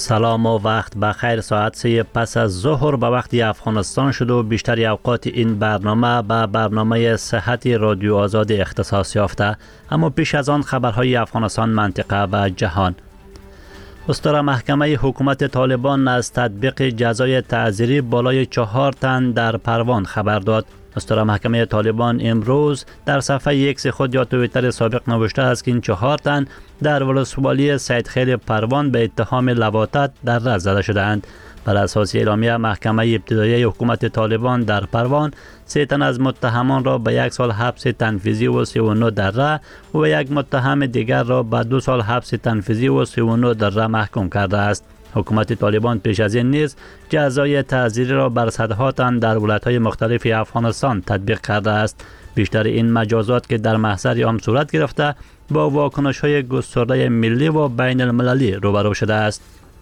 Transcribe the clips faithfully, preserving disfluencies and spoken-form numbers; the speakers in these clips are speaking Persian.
سلام و وقت بخیر. ساعت سه پس از ظهر به وقت افغانستان شد و بیشتر اوقات این برنامه به برنامه صحت رادیو آزاد اختصاص یافته. اما پیش از آن خبرهای افغانستان، منطقه و جهان. استار محکمه حکومت طالبان از تطبیق جزای تعزیری بالای چهار تن در پروان خبر داد. استار محکمه طالبان امروز در صفحه ایکس خود یا توییتر سابق نوشته است که این چهار تن در ولسوالی سیدخیل پروان به اتهام لواطت در رأس زده شدند. بر اساس اعلامیه محکمه ابتدایی حکومت طالبان در پروان، سه تن از متهمان را به یک سال حبس تنفیذی و سی و نه دره و یک متهم دیگر را به دو سال حبس تنفیذی و سی و نه دره محکوم کرده است. حکومت طالبان پیش از این نیز جزای تعزیری را بر صدها تن در ولایت‌های مختلف افغانستان تطبیق کرده است. بیشتر این مجازات که در محضر عام صورت گرفته با واکنش‌های گسترده ملی و بین المللی روبرو شده است.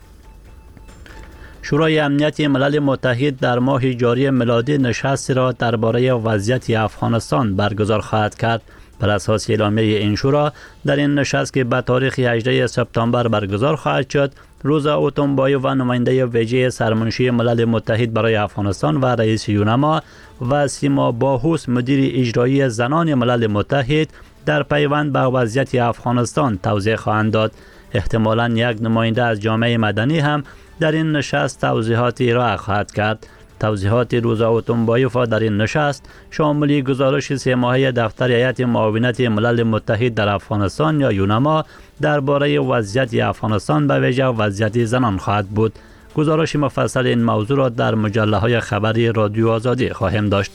شورای امنیت ملل متحد در ماه جاری میلادی نشستی را درباره وضعیت افغانستان برگزار خواهد کرد. بر اساس اعلامیه این شورا، در این نشست که به تاریخ هجدهم سپتامبر برگزار خواهد شد، روزا اوتونبایو و نماینده ویژه سرمنشی ملل متحد برای افغانستان و رئیس یونما و سیما باهوس مدیر اجرایی زنان ملل متحد در پیوند به وضعیت افغانستان توضیح خواهند داد. احتمالاً یک نماینده از جامعه مدنی هم در این نشست توضیحاتی ارائه خواهد کرد. توضیحات روزا اوتونبایو در این نشست شامل گزارش سه ماهه دفتر هیئت معاونت ملل متحد در افغانستان یا یونما درباره وضعیت افغانستان به ویژه وضعیت زنان خواهد بود. گزارش مفصل این موضوع را در مجله های خبری رادیو آزادی خواهیم داشت.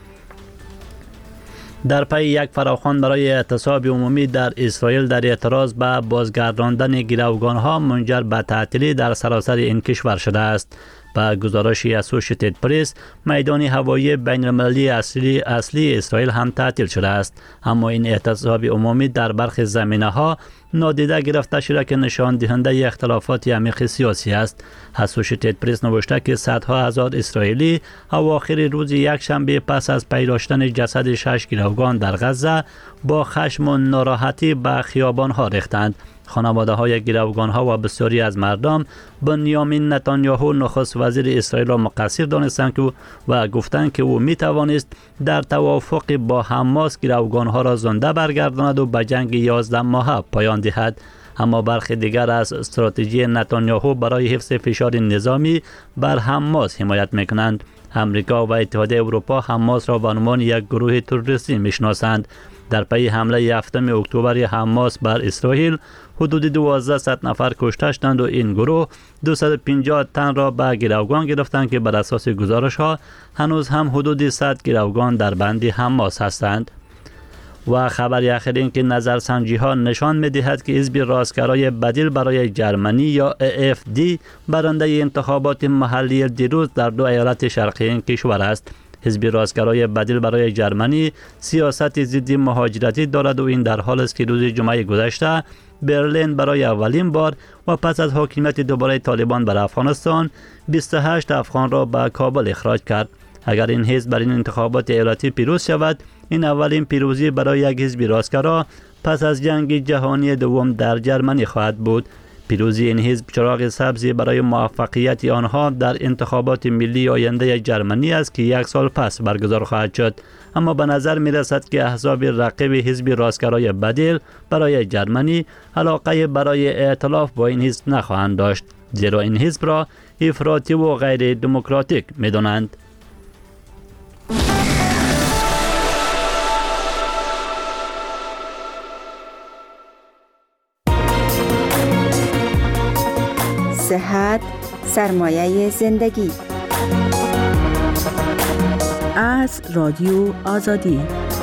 در پی یک فراخوان برای اعتصاب عمومی در اسرائیل در اعتراض به بازگرداندن گروگان‌ها منجر به تعطیلی در سراسر این کشور شده است. با گزارش اسوشییتد پرس، میدان هوایی بین المللی اصلی اصلی اسرائیل هم تعطیل شده است. اما این اعتصاب عمومی در برخی زمینه‌ها نادیده گرفته شده که نشان دهنده اختلافات عمیق سیاسی است. اسوشییتد پرس نوشته که صدها هزار اسرائیلی اواخر روز یکشنبه پس از پیدا شدن جسد شش گروگان در غزه با خشم و ناراحتی به خیابان‌ها ریختند. خانواده های گروگان ها و بسیاری از مردم بنیامین نتانیاهو نخست وزیر اسرائیل را مقصر دانستند که و گفتند که او می توانست در توافق با حماس گروگان ها را زنده برگرداند و به جنگ یازده ماهه پایان دهد. اما برخی دیگر از استراتژی نتانیاهو برای حفظ فشار نظامی بر حماس حمایت میکنند. امریکا و اتحادیه اروپا حماس را به عنوان یک گروه تروریستی میشناسند. در پی حمله هفتم اکتبر حماس بر اسرائیل، حدود دوازده نفر کشته شدند و این گروه دویست و پنجاه تن را به گروگان گرفتند که بر اساس گزارش ها هنوز هم حدود صد گروگان در بند حماس هستند. و خبر اخیر این که نظرسنجی ها نشان می دهد که حزب راستگرای بدیل برای جرمنی یا ای اف دی برنده انتخابات محلی دیروز در دو ایالت شرقی این کشور است. حزب راستگرای بدیل برای جرمنی سیاست ضد مهاجرتی دارد و این در حال است که روز جمعه گذشته برلین برای اولین بار و پس از حاکمیت دوباره طالبان بر افغانستان بیست و هشت افغان را به کابل اخراج کرد. اگر این حزب بر این انتخابات ایالتی پیروز شود، این اولین پیروزی برای یک حزب راستگرا پس از جنگ جهانی دوم در جرمنی خواهد بود. پیروزی این حزب چراغ سبزی برای موفقیت آنها در انتخابات ملی آینده جرمنی است که یک سال پس برگزار خواهد شد. اما به نظر می رسد که احزاب رقیب حزب راستگرای بدیل برای جرمنی علاقه برای ائتلاف با این حزب نخواهند داشت، زیرا این حزب را افراطی و غیر دموکراتیک می دانند. صحت سرمایه زندگی. از رادیو آزادی.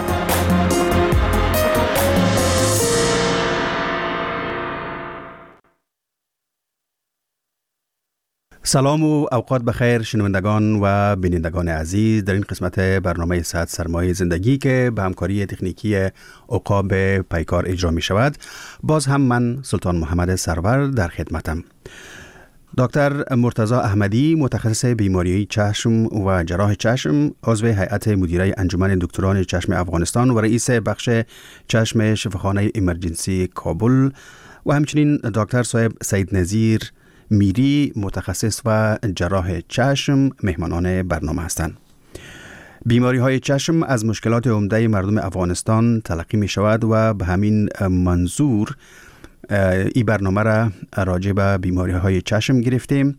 سلام و اوقات بخیر شنوندگان و بینندگان عزیز در این قسمت برنامه صحت سرمایه زندگی که به همکاری تکنیکی عقاب پیکار اجرا می شود. باز هم من سلطان محمد سرور در خدمتم. دکتر مرتضی احمدی، متخصص بیماری چشم و جراح چشم، عضو هیئت مدیره انجمن دکتران چشم افغانستان و رئیس بخش چشم شفاخانه ایمرجنسی کابل، و همچنین دکتر صاحب سید نظیر میری متخصص و جراح چشم مهمانان برنامه هستند. بیماری های چشم از مشکلات عمده مردم افغانستان تلقی می شود و به همین منظور این برنامه را راجع به بیماری های چشم گرفتیم.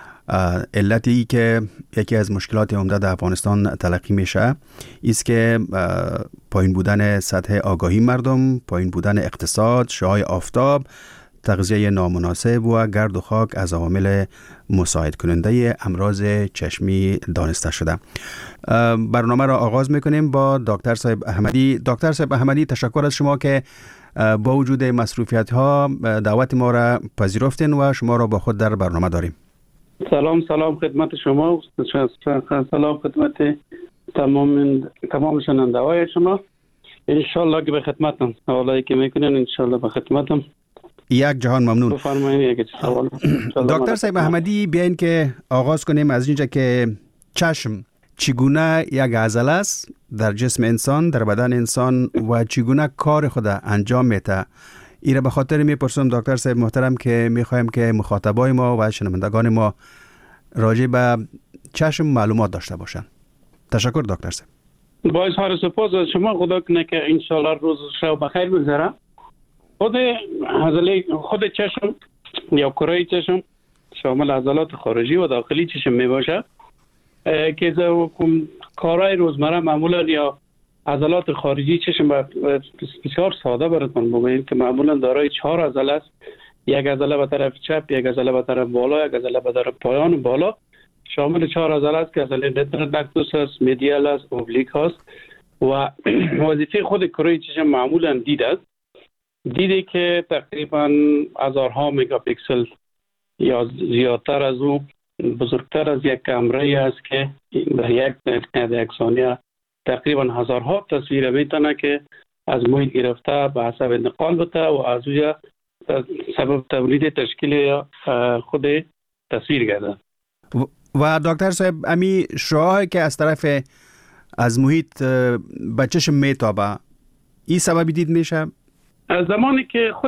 علتی که یکی از مشکلات عمده در افغانستان تلقی میشه است که پایین بودن سطح آگاهی مردم، پایین بودن اقتصاد، شعاع آفتاب، تغذیه نامناسب و گرد و خاک از عوامل مساعد کننده امراض چشمی دانسته شده. برنامه را آغاز میکنیم با دکتر صاحب احمدی. دکتر صاحب احمدی، تشکر از شما که با وجود مصروفیت ها دعوت ما را پذیرفتین و شما را با خود در برنامه داریم. سلام سلام خدمت شما، سلام خدمت تمام تمام شنونده‌های شما. ان شاء الله که به خدمتم حالا که میکنن ان شاء الله به خدمتم. یک جهان ممنون. بفرمایید یک سوال. دکتر صاحب احمدی، بیاین که آغاز کنیم از اینجا که چشم چگونه یک عضله است در جسم انسان، در بدن انسان و چگونه کار خود انجام میده. ایره به خاطر میپرسم دکتر صاحب محترم که میخوایم که مخاطبای ما و شنوندگان ما راجع به چشم معلومات داشته باشن. تشکر دکتر صاحب. با اظهار سپاس از شما. خدا کنه که ان شاء الله روز شب بخیر بگذره. خود عضله خود چشم یا کره چشم شامل عضلات خارجی و داخلی چشم میباشه که کارهای روزمره معمولا یا عضلات خارجی چشم بسیار ساده براتون بگویم که معمولا دارای چهار عضله است. یک عضله به طرف چپ، یک عضله به طرف بالا، یک عضله به طرف پایان بالا. شامل چهار عضله است که عضله رتینوداکتوس است، مدیال است، اوبلیک است و وظیفه خود کره چشم معمولا دید است. دیدی که تقریبا هزارها مگاپیکسل یا زیادتر از او بزرگتر از یک کامره است که در یک یک ثانیه تقریبا هزارها تصویر میتونه که از محیط گرفته به حساب انتقال بده و از اوی سبب تولید تشکیل خود تصویر گرده. و دکتر صاحب امی شعاعی که از طرف از محیط به چشم میتابه این سببی دید میشه؟ از زمانی که خود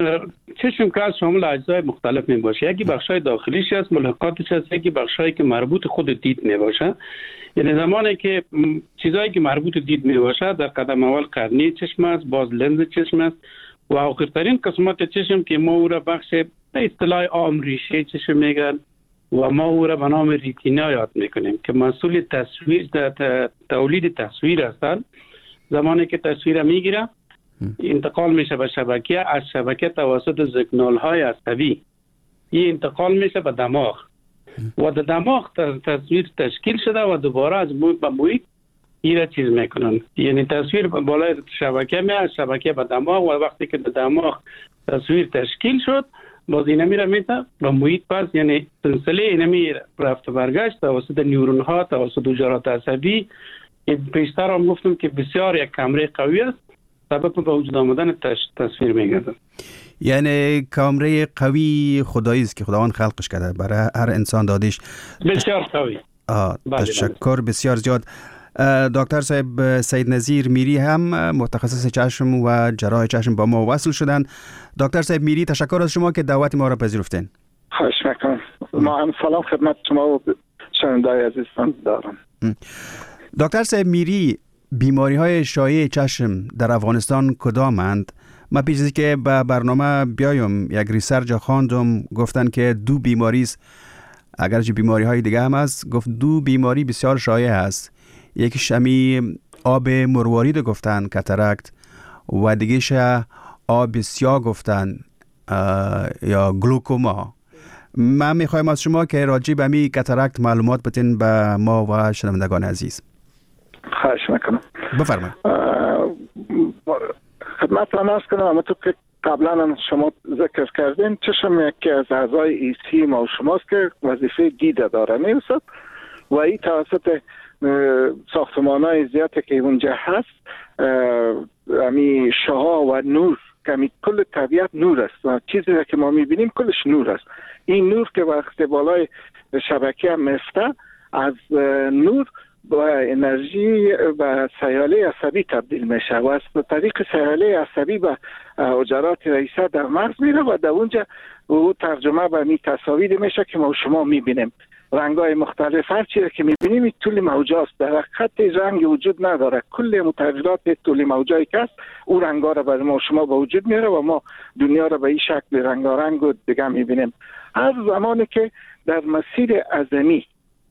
چشم که از شامل اجزای مختلف می باشه، یکی بخشای داخلیش است، ملحقاتش است، یکی بخشایی که مربوط خود دید می باشه. یعنی زمانی که چیزایی که مربوط دید می باشه در قدم اول قرنی چشم است، باز لنز چشم است و آخرترین قسمت چشم که ما او را بخش به اصطلاح عام ریشه چشم میگن و ما او را به نام ریتینا یاد میکنیم که مسئول تصویر تولید تصویر هستند. زمانی که تصویر میگیره انتقال میشه به شبکه، از شبکه توسط سیگنال های عصبی این انتقال میشه به دماغ و در دماغ تصویر تشکیل شده و دوباره از محیط به محیط این چیز میکنن. یعنی تصویر بالای شبکه میاد، از شبکه به دماغ و وقتی که در دماغ تصویر تشکیل شد باز این میره میته به محیط پس، یعنی سلسله این میره رفت برگشت توسط نیورون ها توسط حجرات عصبی. پیشتر هم گفتم که بسیار یک کامره قوی است، سبب به وجود آمدن تصویر میگرده. یعنی کامره قوی خدایی است که خداوند خلقش کرده، برای هر انسان دادیش. بسیار قوی. آه تشکر بسیار زیاد. دکتر صاحب سید نظیر میری هم متخصص چشم و جراح چشم با ما وصل شدن. دکتر صاحب میری، تشکر از شما که دعوت ما را پذیرفتین. خواهش میکنم. ما هم سلام خدمت شما و شنونده‌های عزیزتان دارم. دکتر صاحب میری، بیماری های شایع چشم در افغانستان کدامند؟ من پیش از که به برنامه بیایم یک ریسرچ خواندم، گفتن که دو بیماری است، اگرچه بیماری های دیگه هم هست، گفت دو بیماری بسیار شایع است. یکیش همی آب مروارید گفتن کاتاراکت و دیگهش آب سیاه گفتن یا گلوکوما. من میخوایم از شما که راجع به می کاتاراکت معلومات بدین به ما و شنوندگان عزیز. خواهش میکنم. بفرمایید. خدمت را عرض کنم، اما تو که قبلا شما ذکر کردین چشم یکی از اعضای ایسی ما و شماست که وظیفه دیده داره میرسد و این توسط ساختمان‌های زیادی که اونجا هست، امی شعاع و نور که امی کل طبیعت نور است و چیزی که ما میبینیم کلش نور است. این نور که وقتی بالای شبکه هم میفته، از نور با انرژی و سیاله عصبی تبدیل میشه و از طریق سیاله عصبی به حجرات رئیسه در مغز میره و در اونجا او ترجمه به می تصاویر میشه که ما شما میبینیم. رنگای مختلف هر چیزی که میبینیم این طول موجه است. در حقیقت رنگ وجود نداره. کل متغیرات طول موجه‌ای که است او رنگا را برای ما شما به وجود میاره و ما دنیا را به این شکل رنگارنگ و دیگه میبینیم. هر زمانی که در مسیر اعظمی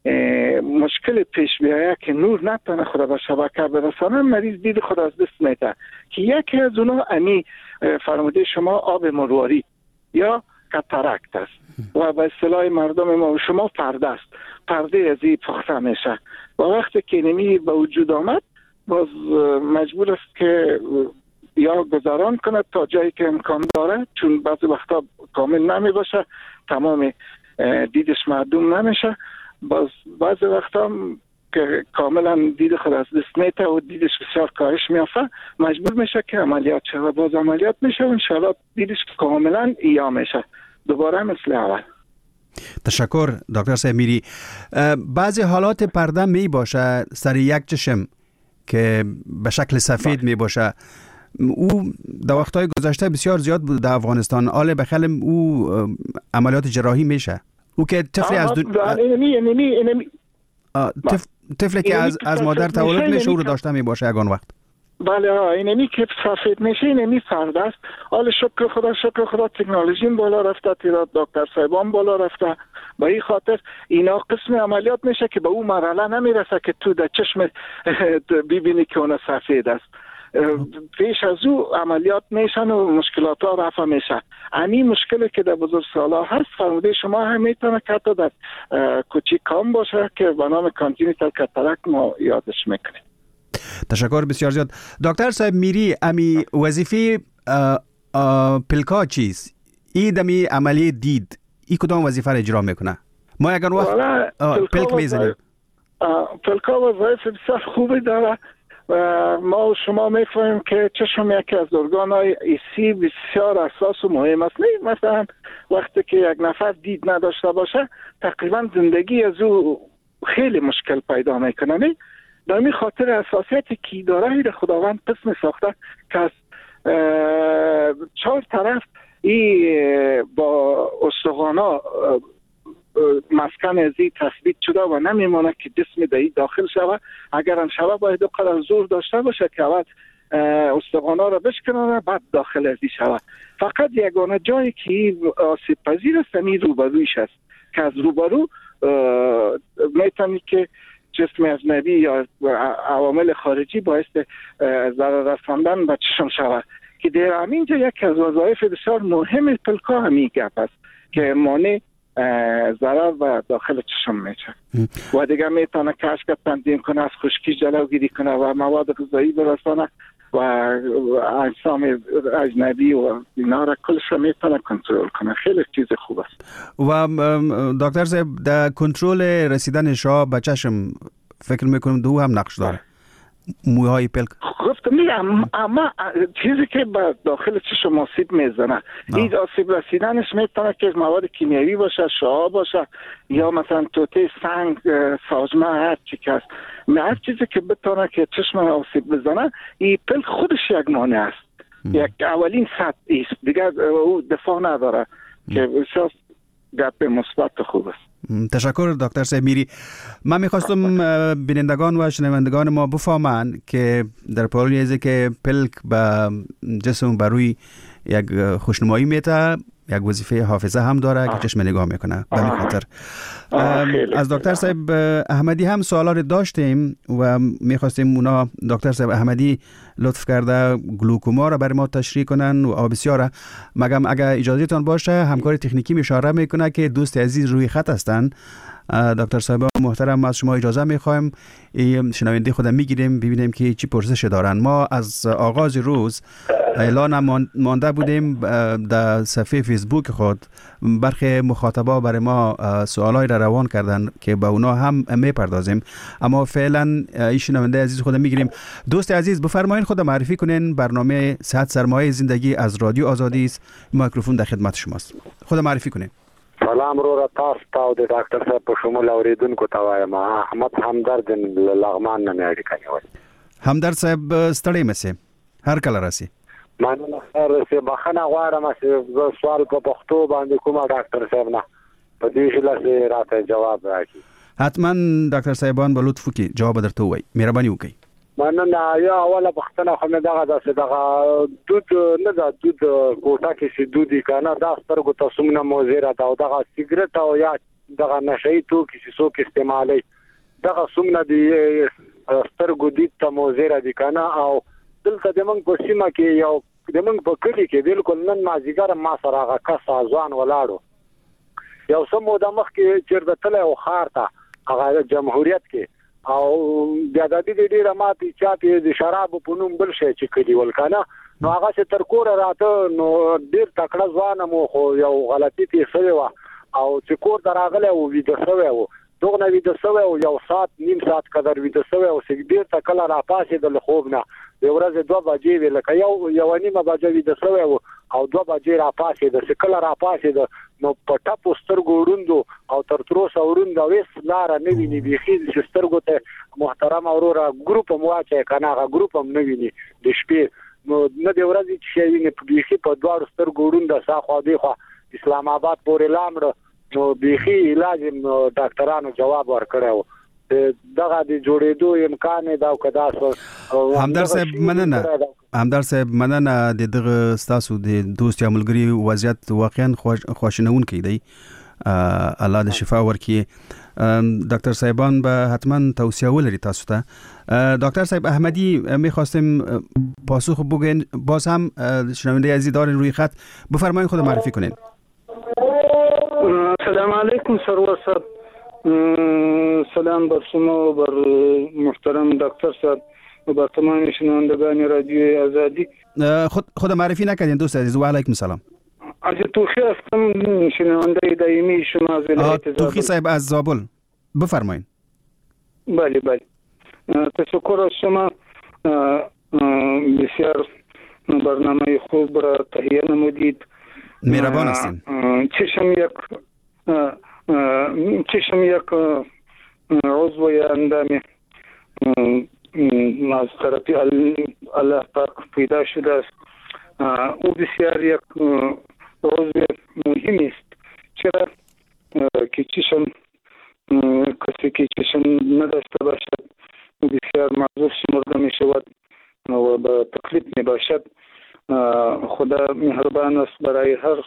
مشکل پیش بیاید که نور نتونه خود به شبکه برسانه، مریض دید خود از دست میده که یکی از اونا امی فرموده شما آب مرواری یا کاتاراکت است و به اصطلاح مردم ما و شما پرده است. پرده از این پخته میشه و وقتی که نمی به وجود آمد باز مجبور است که یا گذران کنه تا جایی که امکان داره، چون بعضی وقتا کامل نمی باشه، تمام دیدش معدوم نمیشه. باز بعضی وقتا که کاملا دید خود از دست میته و دیدش بسیار کاهش میافته، مجبور میشه که عملیات شه و باز عملیات میشه و انشاءالله دیدش کاملا ایا میشه دوباره مثل اول. تشکر دکتر صاحب میری. بعضی حالات پرده می باشه سر یک چشم که به شکل سفید می باشه، او در وقتهای گذشته بسیار زیاد بود در افغانستان. آله بخل او عملیات جراحی میشه. او که طفلی از دو... اینمی اینمی اینمی طف... طفلی که از از مادر تولد میشه او رو داشته می باشه یگان وقت. بله ها، اینمی که سفید میشه اینمی فرد است. حالا شکر خدا شکر خدا تکنولوژی بالا رفته، تعداد دکتر صاحبان بالا رفته، با این خاطر اینا قسم عملیات میشه که به اون مرحله نمیرسه که تو در چشم ببینی که اون سفید است. پیش از او عملیات میشن و مشکلات ها رفع میشه. همین مشکلی که در بزرگسالا هست فرموده شما هم میتونه که تا در کوچیکان باشه که به نام کانجنیتال کاتاراکت ما یادش میکنیم. تشکر بسیار زیاد. دکتر صاحب میری، امی وظیفه پلکا چیست؟ ای دمی عملی دید ای کدام وظیفه را اجرا میکنه؟ ما اگر وقت پلک میزنیم پلکا وظایف بسیار خوبی داره و ما و شما میفهمیم که چشم یکی از ارگان‌های حسی بسیار اساس و مهم است. نه مثلا وقتی که یک نفر دید نداشته باشه تقریبا زندگی از او خیلی مشکل پیدا میکنه. نه در این خاطر اساسیتی که داره این خداوند قسم ساخته که از چهار طرف ای با استخوانا مسکن ازی تثبیت شده و نمیمونه که جسم دایی داخل شود. اگر هم شود باید قدر زور داشته باشه که اول استخوانا را بشکنه بعد داخل ازی شود. فقط یگانه جایی که آسیب پذیر است این روبرویش است که از روبرو میتونی که جسم اجنبی یا عوامل خارجی باعث ضرر رساندن به چشم شود که در همینجا یک از وظایف بسیار مهم پلکا همین گپ است که مانع ضرر و داخل چشم میشه و دیگه میتونه کشک تنظیم کنه، از خشکی جلوگیری کنه و مواد غذایی برسانه و اجسام اجنبی و اینا را کلش میتونه کنترل کنه. خیلی چیز خوب است. و دکتر صاحب در کنترل رسیدن شاه به چشم فکر میکنم دو هم نقش داره. مویه های پلک گفتم میگم اما چیزی که به داخل چشم آسیب میزنه این آسیب رسیدنش میتونه که مواد کیمیایی باشه، شعاع باشه یا مثلا توته سنگ، ساجمه، هر چی که هست. هر چیزی که بتونه که چشم آسیب بزنه این پلک خودش یک مانع است. یک اولین سطح است دیگه او دفاع نداره که بسیار گپ مثبت خوب است. تشکر دکتر صاحب میری. من میخواستم بینندگان و شنوندگان ما بفهمند که در پالی از که پلک به جسم بر روی یک خوشنمایی میته، یک وظیفه حافظه هم داره که چشم نگاه میکنه. به این خاطر از دکتر صاحب احمدی هم سوالا داشتیم و میخواستیم اونا دکتر صاحب احمدی لطف کرده گلوکوما را برای ما تشریح کنن و بسیاره. مگم اگر اجازهتان باشه همکار تکنیکی اشاره میکنه که دوست عزیز روی خط هستن. دکتر صاحب محترم از شما اجازه میخوایم شنونده خودم میگیریم ببینیم که چی پرسش دارن. ما از آغاز روز اعلان مانده بودیم در صفحه فیسبوک خود، برخی مخاطبا برای ما سوالای را روان کردن که به اونا هم میپردازیم، اما فعلا این شنونده عزیز خودم میگیریم. دوست عزیز بفرمایید خود معرفی کنین. برنامه صحت سرمایه زندگی از رادیو آزادی است. میکروفون در خدمت شماست. خود معرفی کنین. سلام رو را تاسو ته او د ډاکټر صاحب په شمول اوریدونکو ته وایم. احمد همدرد لغمان نه مې اړیکه نیولې. همدرد صاحب ستړی مسئ هر کله راسي. مننه خیر سه بخنه غواړم چې زه سوال په پښتو باندې کومه ډاکټر صاحب نه په دې شله راته جواب راکړي. حتما ډاکټر صاحبان به لطف وکړي جواب درته وایي. مهرباني وکړئ. مننه. یا اوله پښتنه خو نه دغه داسې دغه دود نه دا دود کوټه کې چې دودي کنه دا سترګو ته سمنه موزیره دا دغه سیګریټ او یا دغه نشئی توکي چې څوک استعمالي دغه سمنه دی سترګو دې ته موزیره دي کنه. او دلته د موږ په سیمه کې یو د موږ په کلی کې بالکل نن مازیګر ما سره هغه کس ځوان ولاړو یو سمو د مخ کې چیرته تل او خارته هغه جمهوریت کې او د ازادي د ډیره ماتي چاته د شراب په نوم بل شي چې کلی ولکنه نو هغه چې تر کور راته نو ډیر تکړه ځوان مو خو یو غلطي تیر شوی و او چې کور دراغله او ویډیو شوی و دغه ویډیو شوی او یو سات نیم سات قدر ویډیو شوی او چې ډیر تکړه را پاسې د خوب نه د ورځې دوه بجې ویل ک یو یو نیمه بجې ویډیو شوی او دوه بجې را پاسې د سکل را پاسې د نو په ټاپو سترګو وروندو او تر تروسه وروند وېس لار نه ویني بيخي چې سترګو ته محترم اورورا ګروپ مواچه کنه هغه ګروپ هم نه ویني د شپې نو نه د ورځې چې ویني په بيخي په دوه سترګو وروند ساخو دی خو اسلام آباد پورې لامړ نو بيخي علاج ډاکټرانو جواب ورکړو دغه د جوړېدو امکان دا کدا. همدرد صاحب مننه. همدرد صاحب مننه د دغه ستاسو د دوست یا ملګری وضعیت واقعا خواشینونکی دی. الله د شفا ورکړي. ډاکټر صاحبان به حتما توصیه ولري تاسو ته. دکتر صاحب احمدی میخواستیم پاسخ بگوین. باز هم شنونده عزیز دارین روی خط. بفرمایید خود معرفی کنین. سلام علیکم سرور صاحب. سلام بر شما و بر محترم دکتر صاحب و بر تمام شنوندگان رادیو آزادی. خود خود معرفی نکردین دوست عزیز. و علیکم سلام. از توخی هستم شنونده دائمی شما از ولایت زابل. توخی صاحب از زابل بفرمایید. بله بله تشکر از شما. بسیار برنامه خوب را تهیه نمودید. مهربان هستین. چشم یک چشم یک عضو یا اندام از طرف الله پاک پیدا شده است. او بسیار یک عضو مهم است. چرا که چشم کسی که چشم نداشته باشد بسیار معذور شمرده می شود و به تکلیف می باشد. خدا مهربان است برای هر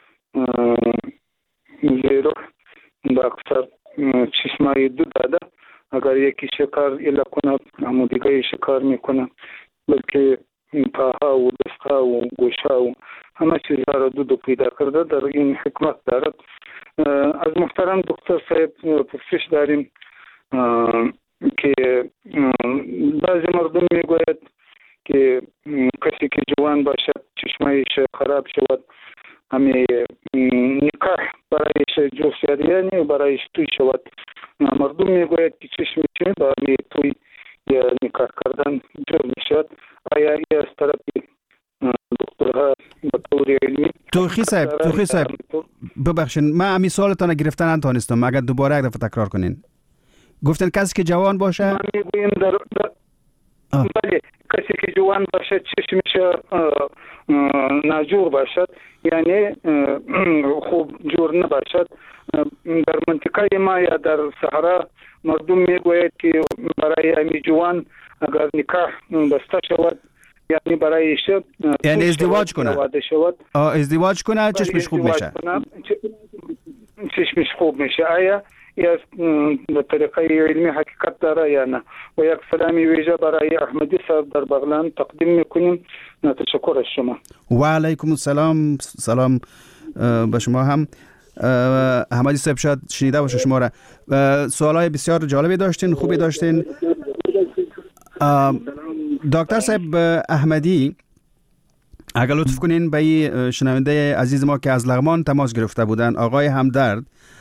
زیرو با اکثر چشمای دو داده. اگر یکی شکار الا کنه همون دیگه شکار میکنه بلکه پاها و دستها و گوشها و همه چیزها را دو دو پیدا کرده. در این حکمت دارد. از محترم دکتر صاحب پرسش داریم که بعضی مردم میگوید که کسی که جوان باشد چشمایش خراب شود همه نکاح برایش جوسیاری یعنی برایش توی شود. مردم میگوید که چشمش برای توی یا نکاح کردن جور میشود. آیا ای از طرف دکترها به طور علمی؟ توخی صاحب توخی صاحب ببخشین من امی سوالتان گرفتن نتونستم. اگر دوباره یک دفعه تکرار کنین. گفتن کسی که جوان باشه من میگویم در, در... بله کسی که جوان باشد چشمش ناجور باشد یعنی خوب جور نباشد. در منطقه ما یا در صحرا مردم میگوید که برای امی جوان اگر نکاح بسته شود یعنی برایش یعنی ازدواج کنه ازدواج کنه چشمش خوب میشه چشمش خوب میشه. آیا یا به طریقه علمی حقیقت داره یا نه؟ و یک سلامی ویژه برای احمدی صاحب در بغلان تقدیم میکنیم. تشکر از شما. و علیکم السلام. سلام به شما هم. احمدی صاحب شاید شنیده باشه شما را. سوالای بسیار جالبی داشتین خوبی داشتین. دکتر صاحب احمدی اگر لطف کنین به شنونده عزیز ما که از لغمان تماس گرفته بودن آقای همدرد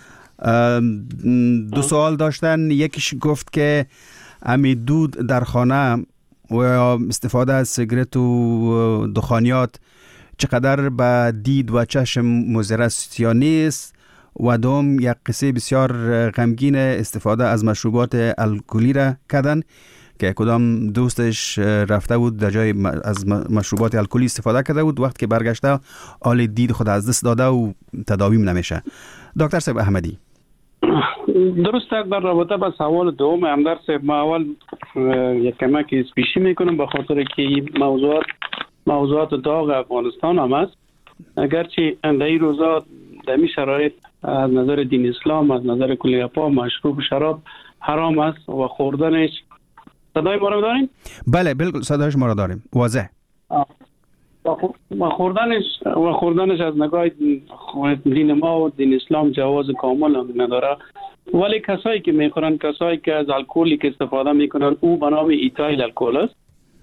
دو سوال داشتن. یکیش گفت که امی دود در خانه و استفاده از سیگرت و دخانیات چقدر به دید و چشم مضر است یا نیست و دوم یک قصه بسیار غمگین استفاده از مشروبات الکلی را کردن که کدام دوستش رفته بود در جای از مشروبات الکلی استفاده کرده بود، وقت که برگشته حال دید خود از دست داده و تداویم نمیشه. دکتر صاحب احمدی، درست در رابطه با سوال دوم امدر صاحب، ما اول یک کمک اسپیشی میکنم به خاطر که این موضوعات موضوعات داغ افغانستان هم است. اگرچه در این روزا در این شرایط از نظر دین اسلام، از نظر کلیه پا مشروب شراب حرام است و خوردنش. صدای ما رو داریم؟ بله بالکل صدایش ما رو داریم واضح. و خوردنش و خوردنش از نگاه دین ما و دین اسلام جواز کامل هم نداره، ولی کسایی که میخورن، کسایی که از الکلی که استفاده میکنن، او به نام ایتایل الکل است.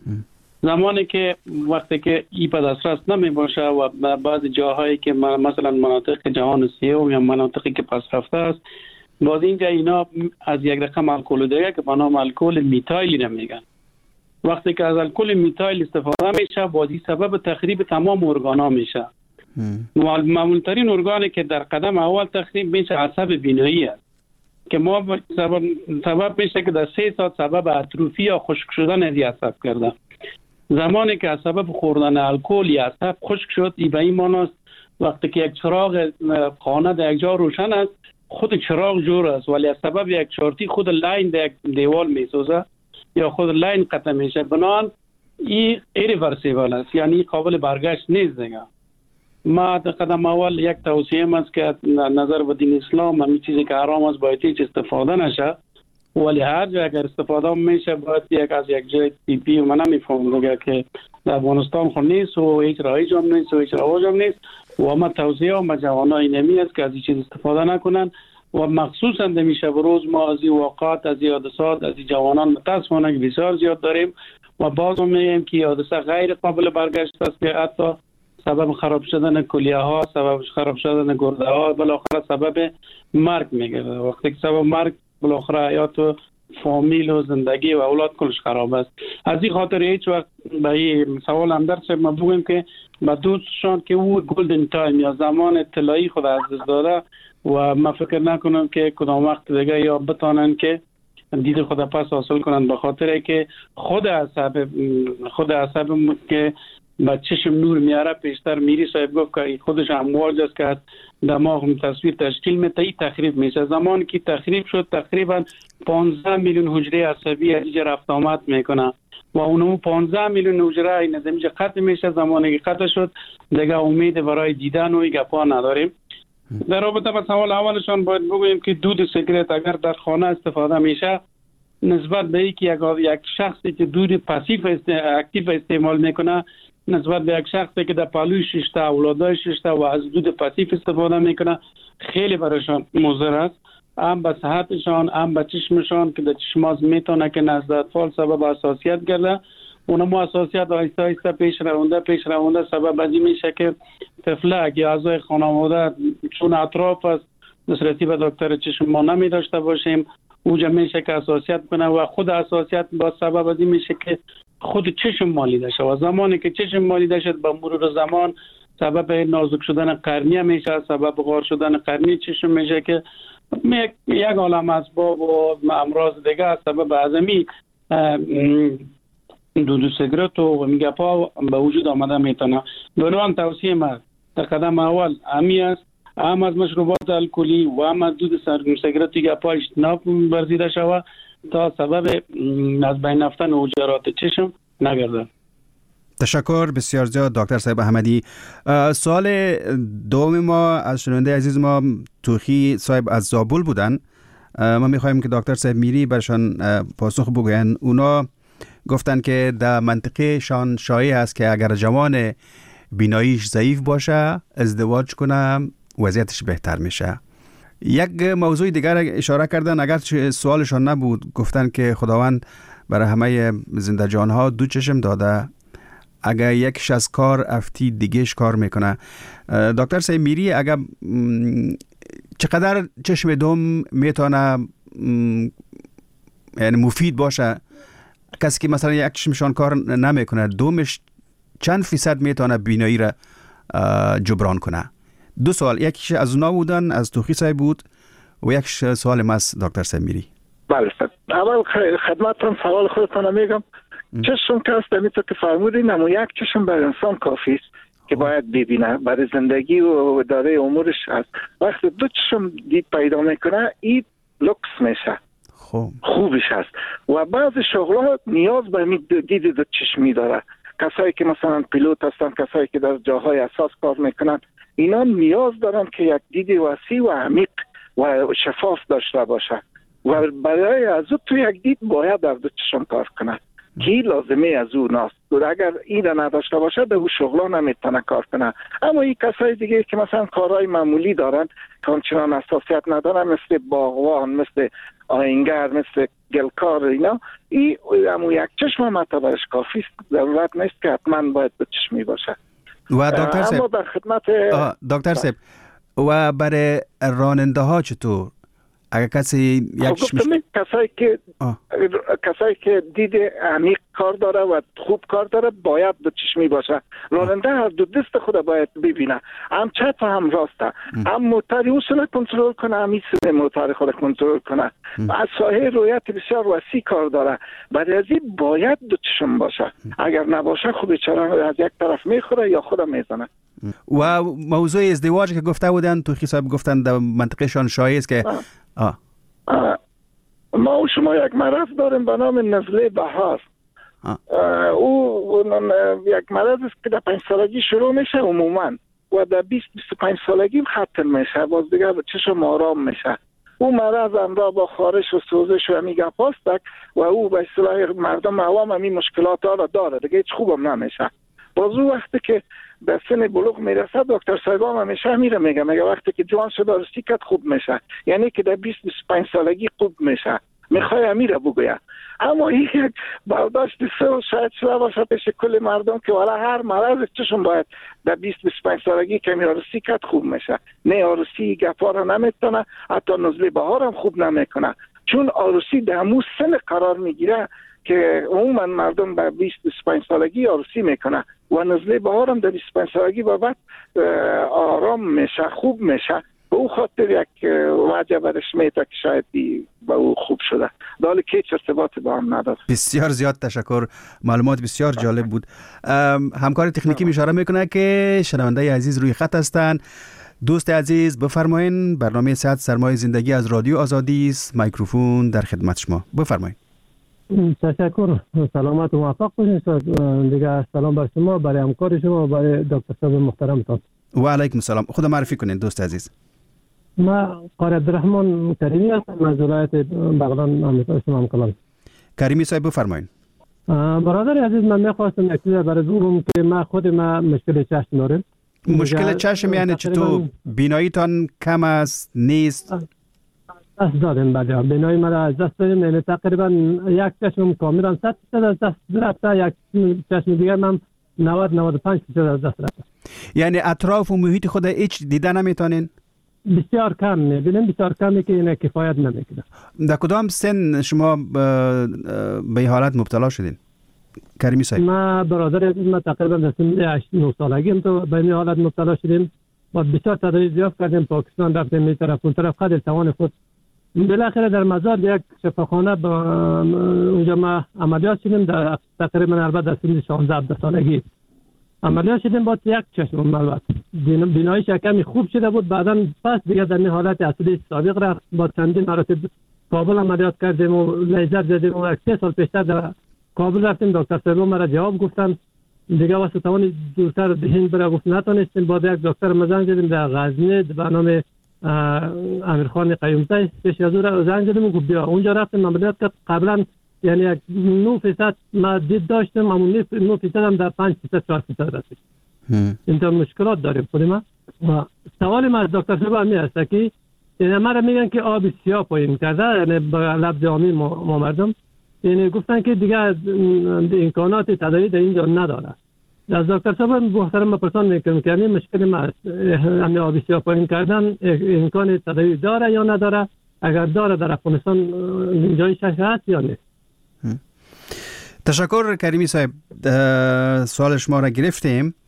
زمانی که وقتی که ای به دسترس نمی باشه و بعضی جاهایی که مثلا مناطق جهان سیوم یا مناطقی که پس رفته است، باز اینجا اینا از یک رقم الکل دیگه که به نام الکل میتایلی نمیگن. وقتی که از الکل میتایل استفاده میشه، بازی سبب تخریب تمام ارگانا میشه. معمولترین ارگانی که در قدم اول تخریب میشه عصب بینایی است که ما سبب, سبب میشه که در سه ساعت سبب اتروفی یا خشک شدن از عصب کرده. زمانی که سبب خوردن الکل یا عصب خشک شد، ای به این معناست وقتی که یک چراغ خانه در یک جا روشن است، خود چراغ جور است، ولی از سبب یک شارتی خود لاین در یک دیوال میسوزه یا خود لاین قطع میشه. بنابراین این ایریورسیبل است، یعنی قابل برگشت نیست دیگه. ما در قدم اول یک توصیه است که نظر به دین اسلام همین چیزی که حرام است باید هیچ استفاده نشه، ولی هر جا اگر استفاده میشه باید یک از یک جای تیپی و من نمیفهم دیگه که در افغانستان خود نیست و هیچ رایج هم نیست و هیچ رواج هم نیست و ما توصیه هم به جوانای نمی است که از این چیز استفاده نکنن و مخصوصا در شب روز ما از این واقعات، از این حادثات، از این جوانان متاسفانه بسیار زیاد داریم و باز هم میگیم که حادثه غیر قابل برگشت است که حتی سبب خراب شدن کلیه ها، سبب خراب شدن گرده ها، بالاخره سبب مرگ میگه. وقتی که سبب مرگ بالاخره حیات و فامیل و زندگی و اولاد کلش خراب است. از این خاطر هیچ وقت به این سوال هم درس ما بگویم که به دوستشان که او گلدن تایم یا زمان طلایی خود از دست داده و ما فکر نکنم که کدام وقت دیگه یا بتانن که دید خود پس حاصل کنن، به خاطر که خود عصب خود عصب که با چشم نور میاره پیشتر میری صاحب گفت که خودش امواج است که دماغ تصویر تشکیل میده، ای تخریب میشه. زمانی که تخریب شد تقریبا پانزده میلیون حجره عصبی از اینجا رفت آمد میکنه و اونو پانزده میلیون حجره این از اینجا قطع میشه. زمانی که قطع شد دیگه امید برای دیدن و این گپا نداریم. در رابطه با سوال اولشان باید بگوییم که دود سیگرت اگر در خانه استفاده میشه، نسبت به اینکه یک یک شخصی که دود پاسیو است اکتیو استعمال میکنه نسبت به یک شخصی که در پالوی ششته اولادای ششته و از دود پاسیو استفاده میکنه خیلی برایشان مضر است، هم به صحتشان هم به چشمشان که در چشماز میتونه که نزد اطفال سبب حساسیت گرده. اونم حساسیت آهسته آهسته پیش رونده پیش رونده سبب از این میشه که طفلک یا اعضای خانواده چون اطراف است نسبتی به دکتر چشم ما نمی داشته باشیم، اونجا میشه که حساسیت کنه و خود حساسیت با سبب از این میشه که خود چشم مالیده شد و زمانی که چشم مالیده شد به مرور زمان سبب نازک شدن قرنیه میشه، سبب غار شدن قرنی چشم میشه که یک عالم اسباب و امراض دیگه سبب ازمی دود سیگرت و میگپا به وجود آمده میتونه. بنابراین توصیه ما در قدم اول همی است هم از مشروبات الکلی و هم از دود سیگرت گپا اجتناب ورزیده شود تا سبب از بین رفتن حجرات چشم نگرده. تشکر بسیار زیاد دکتر صاحب احمدی. سوال دوم ما از شنونده عزیز ما توخی صاحب از زابل بودن. ما میخوایم که دکتر صاحب میری برشان پاسخ بگوین. اونا گفتن که در منطقه شان شایع است که اگر جوان بیناییش ضعیف باشه ازدواج کنه وضعیتش بهتر میشه. یک موضوع دیگر اشاره کردن، اگر سوالشان نبود، گفتن که خداوند برای همه زنده جانها دو چشم داده، اگر یکش از کار افتی دیگهش کار میکنه. دکتر صاحب میری اگر چقدر چشم دوم میتونه یعنی مفید باشه؟ کسی که مثلا یک چشمشان کار نمیکنه، دومش چند فیصد میتونه بینایی را جبران کنه؟ دو سوال، یکیش از اونا بودن، از توخی صاحب بود و یکیش سوال ما از دکتر صاحب میری. بله اول خدمتتون سوال خودتون میگم. چشم که است میتونه که فرمودین، اما یک چشم بر انسان کافی است که باید ببینه برای زندگی و اداره امورش. است وقتی دو چشم دید پیدا میکنه این لوکس میشه، خوب خوبش است. و بعض شغلات نیاز به دید دو چشمی داره. کسایی که مثلا پیلوت هستن، کسایی که در جاهای اساس کار میکنن، اینا نیاز دارن که یک دید وسیع و عمیق و شفاف داشته باشه و برای از او تو یک دید باید در دو چشم کار کنه که لازمه از او ناست. اگر این را نداشته باشه به او شغلا نمیتونه کار کنه. اما این کسای دیگه که مثلا کارهای معمولی دارن که آنچنان اساسیت ندارن، مثل باغوان، مثل آهنگر، مثل گلکار، اینا این اما یک چشم مطابقش کافی است، ضرورت نیست که حتما باید دو چشمی باشه. و دکتر صاحب، اما در خدمت دکتر صاحب و برای راننده ها چطور؟ اگر کسی یک چشمش کسایی که آه. کسایی که دید عمیق کار داره و خوب کار داره باید دو چشمی باشه. راننده هر دو دست خود باید ببینه، هم چپ و هم راسته، هم موتوری اصلا کنترل کنه، هم ایسونه موتور خود کنترل کنه. از ساحه رویت بسیار وسیع کار داره، برای از این باید دو چشم باشه. اگر نباشه خود بیچاره از یک طرف میخوره یا خود میزنه. و موضوع ازدواج که گفته بودن تو حساب گفتن در منطقهشان شایع است که آه. آه. آه. ما و شما یک مرض داریم به نام نزله بهار. او یک مرض است که در پنج سالگی شروع میشه عموما و در بیست بیست و پنج سالگی ختم میشه، باز دیگه چشم آرام میشه. او مرض همراه با خارش و سوزش و همی گپاست و او به اصطلاح مردم عوام همی مشکلات ها را داره، دیگه هیچ خوبم نمیشه. باز او وقتی که به سن بلوغ میرسه دکتر صاحبام همیشه میره میگه میگه وقتی که جوان شده رسی کت خوب میشه، یعنی که در بیست بیست و پنج سالگی خوب میشه. میخوای امیره بگوید، اما این یک برداشت سه شاید شده باشه پیش کل مردم که والا هر مرض چشم باید در بیست بیست و پنج سالگی که میره رسی کت خوب میشه. نه، آروسی گپا رو نمیتونه، حتی نزله بهار هم خوب نمیکنه، چون آروسی در همون سن قرار میگیره که عموما مردم به بیست بیست و پنج سالگی آروسی میکنه و نزله بهار هم در بیست و پنج سالگی با بعد آرام میشه، خوب میشه. به او خاطر یک وجه برش میته که شاید به او خوب شده، دالی که هیچ ارتباطی با هم نداره. بسیار زیاد تشکر، معلومات بسیار جالب بود. همکار تکنیکی اشاره میکنه که شنونده عزیز روی خط هستند. دوست عزیز بفرمایین، برنامه صحت سرمایه زندگی از رادیو آزادی است، میکروفون در خدمت شما، بفرمایین. تشکر، سلامت و موفق باشید. دیگه سلام بر شما، برای همکار شما و برای دکتر صاحب محترمتان. و علیکم السلام. خود معرفی کنین دوست عزیز. ما قاری عبدالرحمن کریمی هستم از ولایت بغلان آمریکا شمال کلان. کریمی صاحب بفرمایید. برادر عزیز، من میخواستم یک چیز برای بگم که ما خود ما مشکل چشم دارم. مشکل چشم یعنی چطور؟ بیناییتان کم است، نیست؟ دست دادم بعد بینایی ما از دست دادیم، یعنی تقریبا یک چشم کاملا صد درصد از دست رفته، یک چشم دیگر من نود نود و پنج درصد از دست رفته. یعنی اطراف و محیط خود هیچ دیده نمیتونین؟ بسیار کم میبینیم، بسیار کمی که این کفایت نمیکنه. در کدام سن شما به حالت مبتلا شدین کریمی صاحب؟ ما برادر ما تقریبا در سن هشت نه سالگی تو به این حالت مبتلا شدیم و بسیار تدریج یافت کردیم، پاکستان رفتیم این طرف اون طرف، قدر توان خود بالاخره در مزار یک شفاخانه با اونجا ما عملیات شدیم، در تقریبا البته در سن شانزده سالگی عملیات شدیم. با یک چشم البته بیناییش کمی خوب شده بود، بعدا پس دیگه در این حالت اصلی سابق رفت. با چندین مراتب کابل عملیات کردیم و لیزر زدیم و سه سال پیشتر در کابل رفتیم، دکتر صاحب مرا جواب گفتن دیگه واسه توانی دورتر به هند برای گفت نتونستیم. با یک دکتر مزنگ زدیم در غزنی به نام امیرخان قیومزی، پیش از او زنگ زدیم و گفت بیا اونجا رفتیم عملیات کرد. قبلا یعنی یک نه فیصد ما دید داشتم، اما نه فیصد هم در پنج فیصد چهار فیصد رسید. اینطور مشکلات داریم خود ما. و سوال ما از دکتر صاحب همی هست که یعنی ما را میگن که آب سیاه پایین کرده، یعنی به لفظ عامی ما مردم یعنی گفتن که دیگه امکانات تداوی در اینجا نداره. از دکتر صاحب محترم بپرسان میکنم که همین مشکل ما همین آب سیاه پایین کردن امکان تداوی داره یا نداره؟ اگر داره در افغانستان اینجایش هست یا نه؟ تشکر کریمی صاحب، سوال شما را گرفتیم.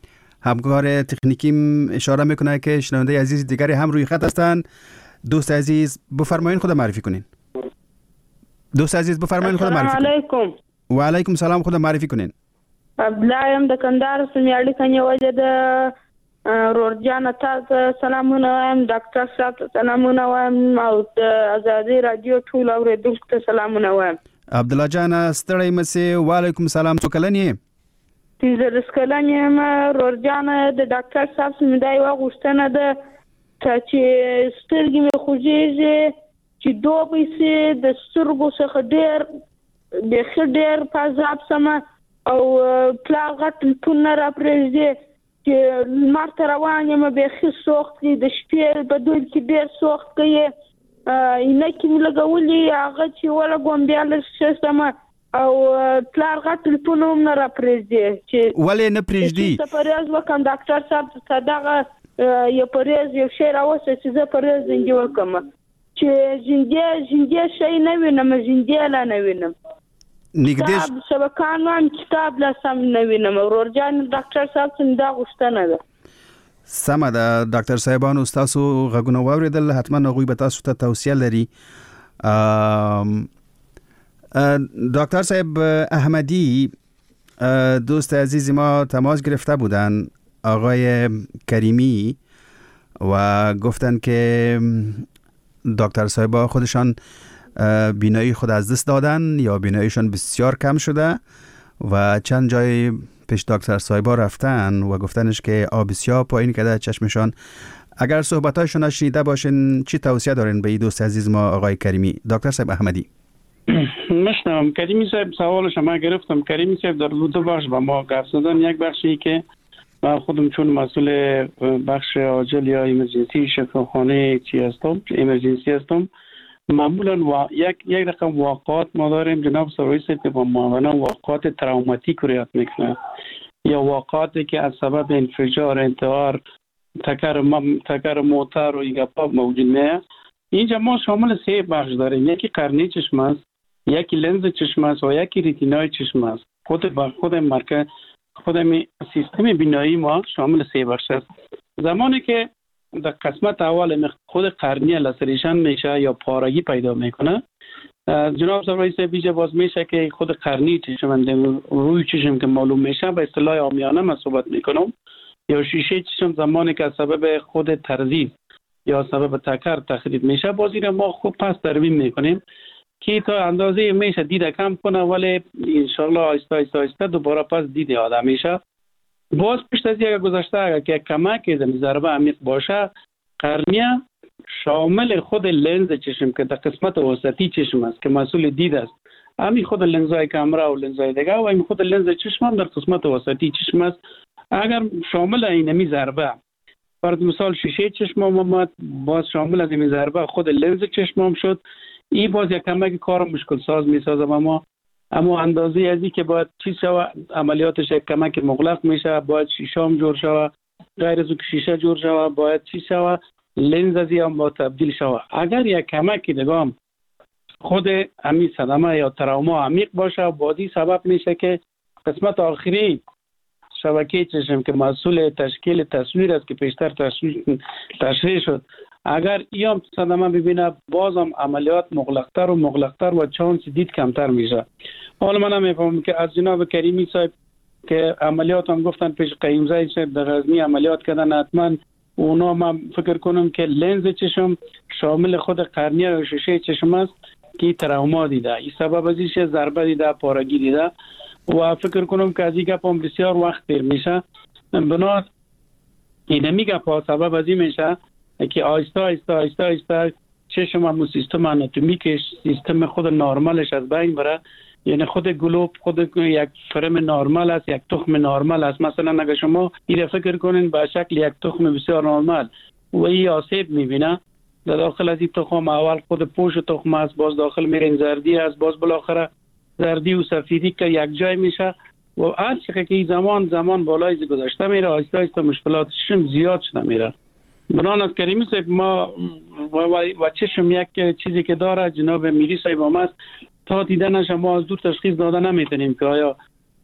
همکار تکنیکیم اشاره میکنه که شنونده عزیز دیگری هم روی خط هستند. دوست عزیز بفرمایید خود معرفی کنین. دوست عزیز بفرمایید خود معرفی کنین. السلام علیکم. و علیکم سلام، خود معرفی کنین. عبدالله یم د کندهار سمیاړي کني وجه د رورجان ته سلامونه وایم، ډاکټر صاحب ته سلامونه وایم او د ازادي رادیو ټول اوریدونکو ته سلامونه وایم. عبدالله جان ستړی مسي. و علیکم سلام. څو کلن یې؟ پنځلس کلن یم. رورجان د ډاکټر صاحب څخه دا یوه غوښتنه ده چې سترګې مې خوږېږي چې دوبی سي د سترګو څخه ډېر بیخي ډېر په عذاب سمه او پلا غټ پون نه راپرېږدي چې لمر ته روان یم بیخي سوخت دی، د شپې په دوی کې ډېر سوخت کوي. عینکې مې لګولي هغه چې ولګوم بیا لږ ښه سمه او پلار غټ پون هم نه راپرېږدي چې ولې نه پرېږدي؟ څه پرهیز وکړم ډاکټر صاحب ته دغه یو پرهیز یو شی راوسته چې زه پرهیز ځینې وکړم چې ژیندې ژیندې شی نه وینم، ژیندې لا نه وینم، نږدې شبکان وایم کتاب لا سم نه وینم. ورورجان ډاکټر صاحب څنګه دا غوښتنه ده. سمه ده ډاکټر صاحبانو، تاسو غږونه واوریدل، حتما هغوی به تاسو ته توصیه لري. دکتر صاحب احمدی دوست عزیز ما تماس گرفته بودن، آقای کریمی، و گفتن که دکتر صاحبا خودشان بینایی خود از دست دادن یا بیناییشان بسیار کم شده و چند جای پیش دکتر صاحبا رفتن و گفتنش که آب بسیار پایین کرده چشمشان. اگر صحبتایشون شنیده باشین چی توصیه دارین به این دوست عزیز ما آقای کریمی؟ دکتر صاحب احمدی. مشنم کریمی صاحب سوالش ما گرفتم. کریمی صاحب در دو بخش با ما گفت زدن. یک بخشی که من خودم چون مسئول بخش عاجل یا ایمرجنسی شفاخانه چی هستم، ایمرجنسی هستم، معمولا و... یک یک رقم واقعات ما داریم جناب سرویس که با معمولا واقعات تروماتیک رعایت میکنه یا واقعاتی که از سبب انفجار، انتحار، تکر م... تکر موتر و این گپا موجود میه. اینجا ما شامل سه بخش داریم. یکی قرنی چشم است، یکی لنز چشم است و یکی ریتینای چشم است. خود با خود مرکز خود می سیستم بینایی ما شامل سه بخش است. زمانی که در قسمت اول خود قرنیه لسریشن میشه یا پارگی پیدا میکنه، جناب صاحب رئیس ویژه باز میشه که خود قرنی چشم روی چشم که معلوم میشه به اصطلاح عامیانه من صحبت میکنم، یا شیشه چشم زمانی که سبب خود ترزیز یا سبب تکر تخریب میشه، بازی را ما خوب پس ترمیم میکنیم که تا اندازه میشه دید کم کنه، ولی انشالله آیسته آیسته آیسته دوباره پس دید آدم میشه. باز پیش از یک گذشته اگر که کمک زمین ضربه عمیق باشه، قرنیه شامل خود لنز چشم که در قسمت وسطی چشم است که مسئول دید است، همین خود لنزهای کامرا و لنزهای دیگه و همین خود لنز چشم هم در قسمت وسطی چشم است. اگر شامل اینمی ضربه فرض مثال شیشه چشم هم باز شامل از این ضربه خود لنز چشم هم شد، این باز یک کمک کار مشکل ساز میسازه. اما اما اندازه ازی که باید چیز شوه عملیاتش یک کمک مغلق میشه، باید شیشه هم جور شوه، غیر از که شیشه جور شوه باید چیز شوه لنز ازی هم باید تبدیل شوه. اگر یک کمکی دیگه خود همین صدمه یا تروما عمیق باشه، بازی سبب میشه که قسمت آخری شبکه چشم که مسئول تشکیل تصویر است که پیشتر تشریح شد، اگر ایام صدمه ببینه بازم عملیات مغلقتر و مغلقتر و چانس دید کمتر میشه. حالا من هم میفهمم که از جناب کریمی صاحب که عملیات هم گفتن پیش قیمزه صاحب در غزنی عملیات کردن، حتما اونا من فکر کنم که لنز چشم شامل خود قرنیه و شیشه چشم است که تروما دیده، این سبب ازیش ضربه دیده، پارگی دیده و فکر کنم که از این گپ هم بسیار وقت دیر میشه. بنا اینمی گپ ها سبب ازی میشه که آیسته آیسته آیسته آیسته چشم هم سیستم آناتومیکش، سیستم خود نرمالش از بین بره. یعنی خود گلوب خود یک فرم نرمال است، یک تخم نرمال است. مثلا اگر شما این فکر کنین به شکل یک تخم بسیار نرمال و این آسیب میبینه، در داخل از این تخم اول خود پوش تخم است، باز داخل میرین زردی است، باز بالاخره زردی و سفیدی که یک جای میشه و هر چقدر که زمان زمان بالای گذشته میره، آیسته آیسته مشکلاتشون زیاد شده میره. بنان از کریمی صاحب ما و, و, و چشم یک چیزی که داره جناب میری صاحب هم است، تا دیدنش ما از دور تشخیص داده نمیتونیم که آیا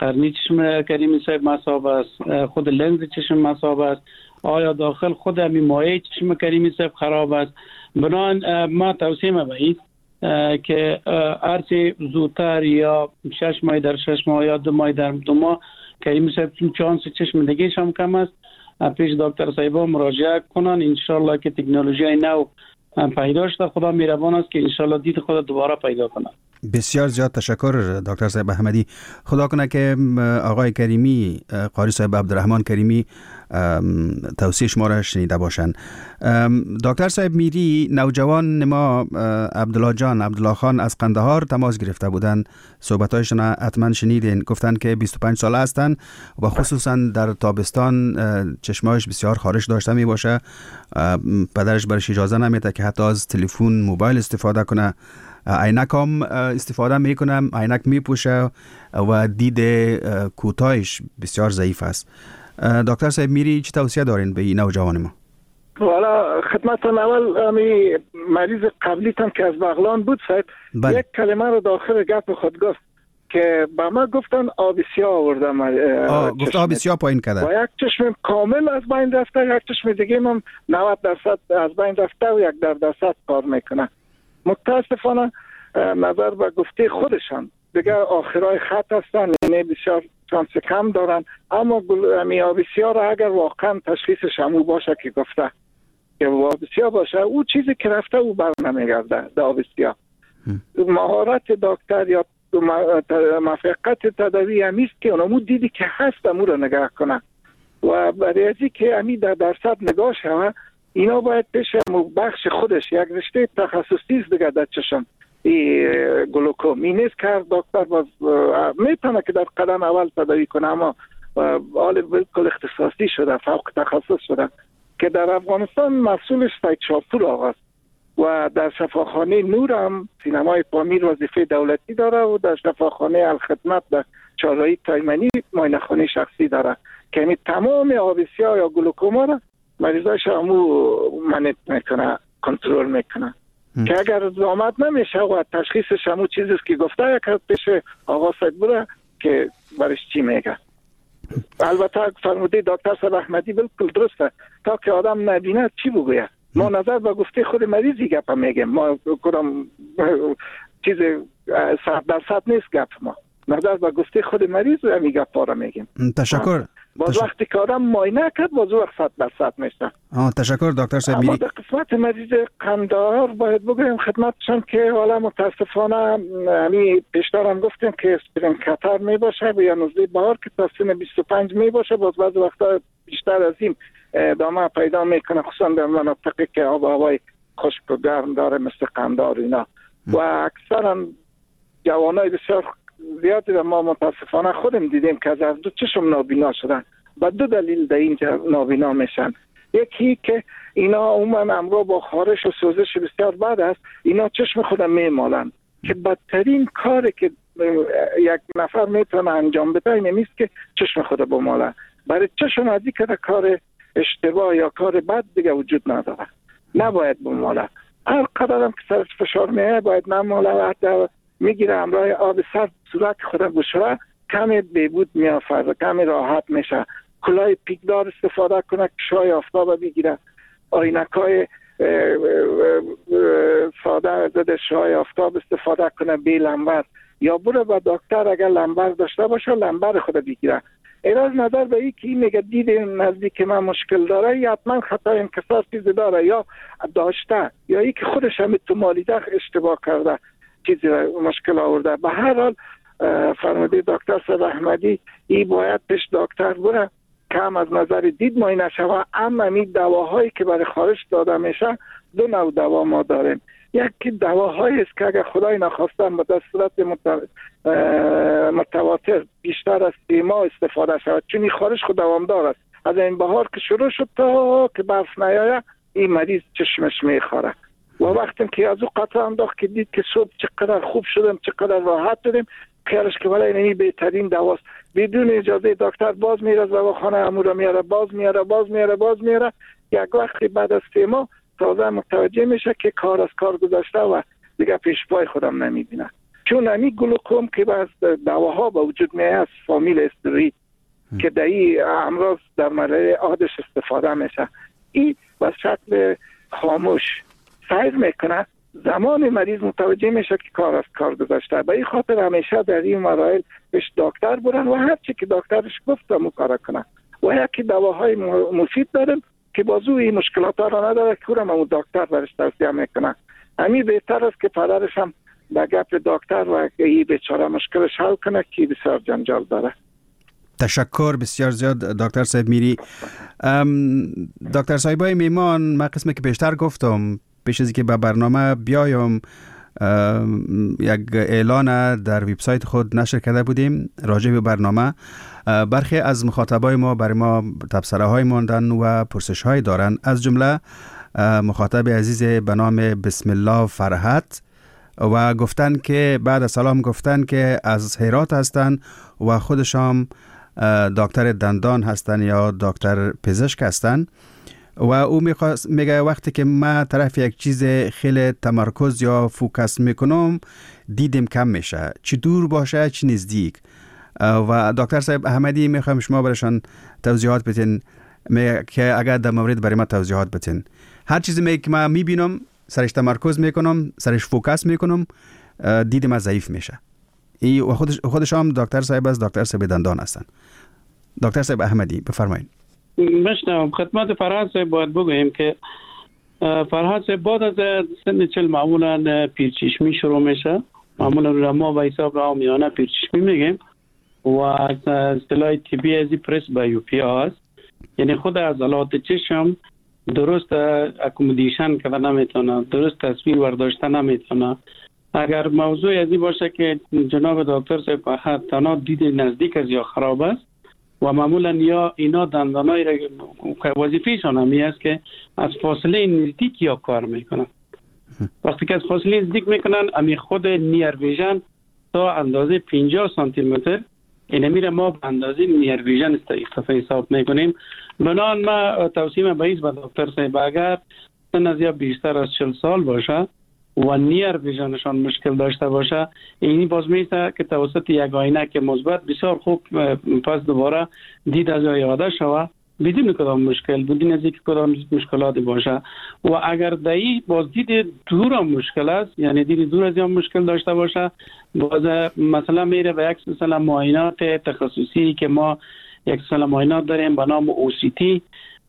قرنی چشم کریمی صاحب مصاب است، خود لنز چشم مصاب است، آیا داخل خود همین مایع چشم کریمی صاحب خراب است. بنابراین ما توصیه می‌کنیم که هرچی زودتر یا شش ماه در شش ماه یا دو ماه در دو ماه کریمی صاحب چون چانس چشم دیگه هم کم است پیش دکتر صاحبا مراجعه کنن. انشالله که تکنولوژی نو پیدا شده، خدا مهربان است که انشالله دید خود دوباره پیدا کنه. بسیار زیاد تشکر دکتر صاحب احمدی. خدا کنه که آقای کریمی، قاری صاحب عبدالرحمن کریمی توصیه شما را شنیده باشند. دکتر صاحب میری، نوجوان ما عبدالله جان عبدالله خان از قندهار تماس گرفته بودند، صحبتایشون حتما شنیدین. گفتن که بیست و پنج ساله هستند و خصوصا در تابستان چشمایش بسیار خارش داشته می باشه. پدرش برش اجازه نمیده که حتی از تلفن موبایل استفاده کنه. عینک هم استفاده میکنه، عینک میپوشه و دید کوتاهش بسیار ضعیف است. دکتر صاحب میری چه توصیه دارین به این نوجوان ما؟ والا خدمتتون اول امی مریض قبلیتم که از بغلان بود صاحب بله. یک کلمه رو داخل گپ خود گفت که با ما گفتن آب سیاه آوردم. آه گفت آب سیاه پایین کرده و یک چشم کامل از بین رفته، یک چشم دیگه هم نود درصد از بین رفته و یک در درصد کار میکنه. متاسفانه نظر به گفته خودشان دیگر آخرای خط هستن، یعنی بسیار شانس کم دارن. اما می آب سیاه را اگر واقعا تشخیصش همو باشه که گفته که آب سیاه باشه، او چیزی که رفته او بر نمیگرده در آب سیاه. مهارت دکتر یا موفقیت تداوی همیست که اونمو دیدی که هست امو را نگاه کنه و برای ازی که امی در درصد نگاه شوه، اینا باید پیش بخش خودش یک رشته تخصصی دیگه در چشم ای گلوکوم این نیست که دکتر باز میتونه که در قدم اول تداوی کنه، اما حال بالکل اختصاصی شده، فوق تخصص شده که در افغانستان مسئولش سید شاپور آقاست و در شفاخانه نور هم سینمای پامیر وظیفه دولتی داره و در شفاخانه الخدمت در چهارراهی تایمنی معاینه خانه شخصی داره که یعنی تمام آب سیاه یا گلوکوما را مریضاش همو منیت میکنه، کنترل میکنه که اگر زامت نمیشه و تشخیصش همو چیزیست که گفته یک پیش آقا سید بوده که برش چی میگه. البته فرموده دکتر صاحب احمدی بالکل درسته، تا که آدم نبینه چی بگوید. ما نظر به گفته خود مریضی گپ میگیم، ما کدام چیز صد درصد نیست گپ، ما نظر به گفته خود مریض همین گپا را میگیم. تشکر. باز تشکر. وقتی که آدم معاینه کرد باز وقت صد درصد میشه. آه تشکر دکتر صاحب میری. اما در قسمت مریض قندهار باید بگویم خدمتشان که حالا متاسفانه همین پیشتر هم گفتیم که اسپرین خطر می باشه و یا نزدیک بهار که تا سن بیست و پنج می باشه، باز بعض وقتا بیشتر از این ادامه پیدا میکنه، خصوصا در مناطقی که آب و هوای خشک و گرم داره مثل قندهار اینا و اکثرا جوانای بسیار زیادی و ما متاسفانه خودم دیدیم که از از دو چشم نابینا شدن. و دو دلیل در اینجا نابینا میشن. یکی که اینا عموما امرو با خارش و سوزش بسیار بد است، اینا چشم خودم میمالن که بدترین کاری که یک نفر میتونه انجام بده این نیست که چشم خود بماله. برای چشم ازی که کار اشتباه یا کار بد دیگه وجود نداره، نباید بماله. هر قدر هم که سرش فشار میه باید نماله و حتی میگیره همراه آب سرد صورت خود بشوره، کمی بهبود میافرده، کمی راحت میشه. کلاه پیکدار استفاده کنه که شای آفتاب بگیره، آینکای ساده ضد شای آفتاب استفاده کنه بی لنبر، یا بره با دکتر اگر لنبر داشته باشه لنبر خود بگیره. ایراز نظر به این که این میگه دید نزدیک من مشکل داره یا حتما خطا انکسار چیزی داره یا داشته یا ای که خودش هم تو مالیده اشتباه کرده چیزی مشکل آورده. به هر حال فرموده دکتر صاحب احمدی ای باید پیش دکتر بره کم از نظر دید معاینه شوه. اما می دواهایی که برای خارش داده میشه دو نوع دوا ما داریم. یکی دواهایی است که اگر خدای نخواستن به صورت متواتر بیشتر از سه ماه استفاده شود، چون این خارش خود دوامدار است. از این بهار که شروع شد تا که برف نیایه این مریض چشمش میخوره و وقتی که از او قطعه انداخت که دید که صبح چقدر خوب شدم چقدر راحت شدم، خیالش که ولی اینی بهترین دواست. بدون اجازه دکتر باز میره از دواخانه امورا میاره، باز میاره باز میاره باز میاره. یک وقتی بعد از سه ماه تازه متوجه میشه که کار از کار گذاشته و دیگه پیش پای خودم نمیبینه. چون امی گلوکوم که باز دواها به وجود میاد از فامیل استروئید که در این امراض در مرحله عادش استفاده میشه، این به شکل خاموش سیر میکنه، زمان مریض متوجه میشه که کار از کار گذاشته. به این خاطر همیشه در این مراحل پیش دکتر برن و هر چی که دکترش گفت همون کار کنن و یکی دواهای مفید دارن که بازو این مشکلات را نداره که اونم همون دکتر برش توصیه میکنه. همین بهتر است که پدرش هم به گپ دکتر و این بیچاره مشکلش حل کنه که بسیار جنجال داره. تشکر بسیار زیاد دکتر صاحب میری. دکتر صاحبای میمان، من قسمی که بیشتر گفتم پیش از اینکه به برنامه بیایم یک اعلان در وبسایت خود نشر کرده بودیم راجع به برنامه. برخی از مخاطبای ما برای ما تبصره های ماندن و پرسش های دارن، از جمله مخاطب عزیز به نام بسم الله فرحت و گفتن که بعد از سلام گفتن که از هرات هستن و خودشان دکتر دندان هستن یا دکتر پزشک هستن و او میگه وقتی که ما طرف یک چیز خیلی تمرکز یا فوکس میکنم دیدم کم میشه، چی دور باشه چی نزدیک. و دکتر صاحب احمدی میخوام شما برشان توضیحات بتین که اگر در مورد برای ما توضیحات بتین. هر چیزی می که ما میبینم سرش تمرکز میکنم، سرش فوکس میکنم، دید ما ضعیف میشه. ای و خودش خودش هم دکتر صاحب از دکتر صاحب دندان هستن. دکتر صاحب احمدی بفرمایید. مشنم خدمت فرهاد صاحب باید بگویم که فرهاد صاحب بعد از سن چل معمولا پیرچشمی شروع میشه. معمولا رو ما به حساب را میانه پیرچشمی میگیم و اصطلاح طبی ازی پرس بایوپیا است، یعنی خود عضلات چشم درست اکومودیشن کردن نمیتونه، درست تصویر برداشتن نمیتونه. اگر موضوع ازی باشه که جناب دکتر صاحب فرهاد تنها دید نزدیک از یا خراب است و معمولا یا اینا دندانای را وظیفه‌شان همی است که از فاصله نزدیک یا کار میکنن. وقتی که از فاصله نزدیک میکنن امی خود نیر ویژن تا اندازه پنجاه سانتی متر این میره ما به اندازه نیر ویژن استفاده حساب میکنیم. بنان ما توصیه به ایست به دکتر صاحب اگر سن از یا بیشتر از چل سال باشه و نیر ویژنشان مشکل داشته باشه، اینی باز میشه که توسط یک آینه که مثبت بسیار خوب پس دوباره دید از یاده شوه بدون کدام مشکل، بدون از اینکه کدام مشکلاتی باشه. و اگر دایی باز دید دور هم مشکل است، یعنی دید دور از هم مشکل داشته باشه، باز مثلا میره به یک مثلا معاینات تخصصی که ما یک مثلا معاینات داریم به نام او سی تی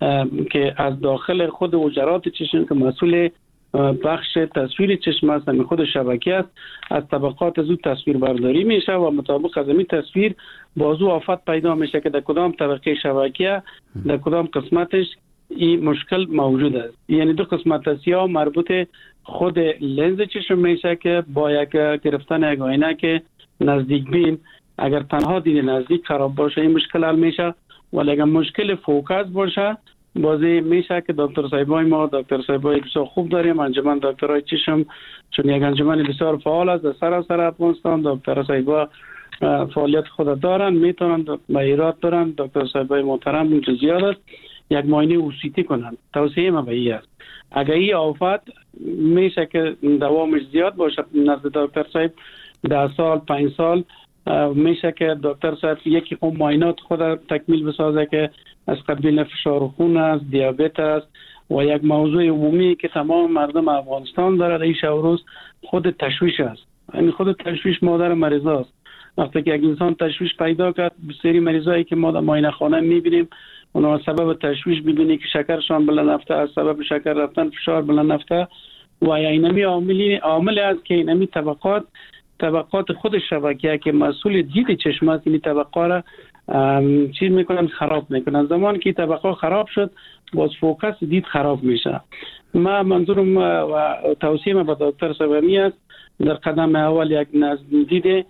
که از داخل خود حجرات چشم که مسئول بخش تصویر چشم است، همین خود شبکه است، از طبقات از او تصویر برداری میشه و مطابق از این تصویر بازو آفت پیدا میشه که در کدام طبقه شبکه در کدام قسمتش این مشکل موجود است. یعنی دو قسمت است، یا مربوط خود لنز چشم میشه که با یک گرفتن یک آینه که نزدیک بین اگر تنها دید نزدیک خراب باشه این مشکل حل میشه، ولی اگر مشکل فوکس باشه بازی میشه که دکتر صاحبای ما دکتر صاحبای بسیار خوب داریم. انجمن دکترای چشم چون یک انجمن بسیار فعال است در سراسر افغانستان، دکتر صاحبا فعالیت خود دارن، میتونن ایراد دارن. دکتر صاحبای محترم اونجا زیاد است، یک معاینه اوسیتی کنن. توصیه ما به این است اگر این آفت میشه که دوامش زیاد باشه نزد دکتر صاحب ده سال پنج سال میشه که دکتر صاحب یکی خود معاینات خود تکمیل بسازه که از قبیل فشار خون است، دیابت است و یک موضوع عمومی که تمام مردم افغانستان داره این روز خود تشویش است. یعنی خود تشویش مادر مریض است. وقتی که یک انسان تشویش پیدا کرد، بسیاری مریضایی که ما در معاینه خانه میبینیم اونا سبب تشویش ببینی که شکرشان بلند رفته، از سبب شکر رفتن فشار بلند رفته و اینمی عاملی عامل است که اینمی طبقات طبقات خود شبکه که مسئول دید چشم است این طبقه را چیز میکنن خراب میکنن. زمان که طبقه خراب شد باز فوکس دید خراب میشه. ما منظورم و توصیه ما به دکتر صاحبی است در قدم اول یک نزدیک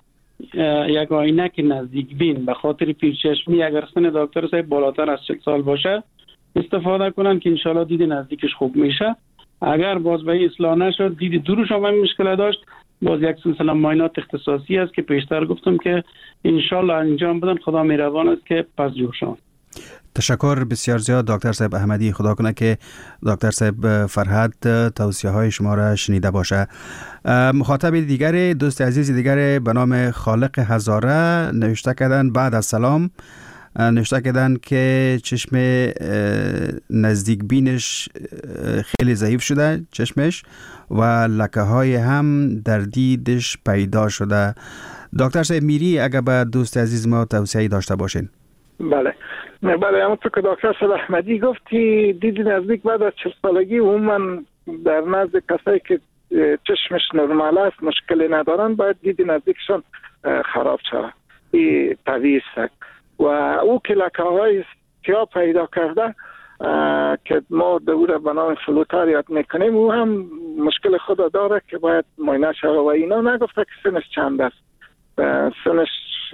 یک آینه که نزدیک بین به خاطر پیرچشمی اگر سن دکتر صاحب بالاتر از چهل سال باشه استفاده کنن که انشالله دید نزدیکش خوب میشه. اگر باز به اصلاح نشد دید دورش هم مشکل داشت باز یک سلسله معاینات اختصاصی است که پیشتر گفتم که انشالله انجام بدن. خدا مهربان است که پس جور شد. تشکر بسیار زیاد دکتر صاحب احمدی. خدا کنه که دکتر صاحب فرهاد توصیه های شما را شنیده باشه. مخاطب دیگر، دوست عزیز دیگر به نام خالق هزاره نوشته کردن بعد از سلام، نوشته کردن که چشم نزدیک بینش خیلی ضعیف شده چشمش و لکه های هم در دیدش پیدا شده. دکتر صاحب میری اگر به دوست عزیز ما توصیه داشته باشین. بله بله همونطور که دکتر صاحب احمدی گفتی دید نزدیک بعد از چهل سالگی عموما در نزد کسایی که چشمش نرمال است مشکلی ندارن باید دید نزدیکشون خراب شود. این طبیعی است و او که لکه های سیاه پیدا کرده که ما دور به نام فلوتر یاد میکنیم او هم مشکل خود داره که باید معاینه شود و اینا نگفته که سنش چند است. سنش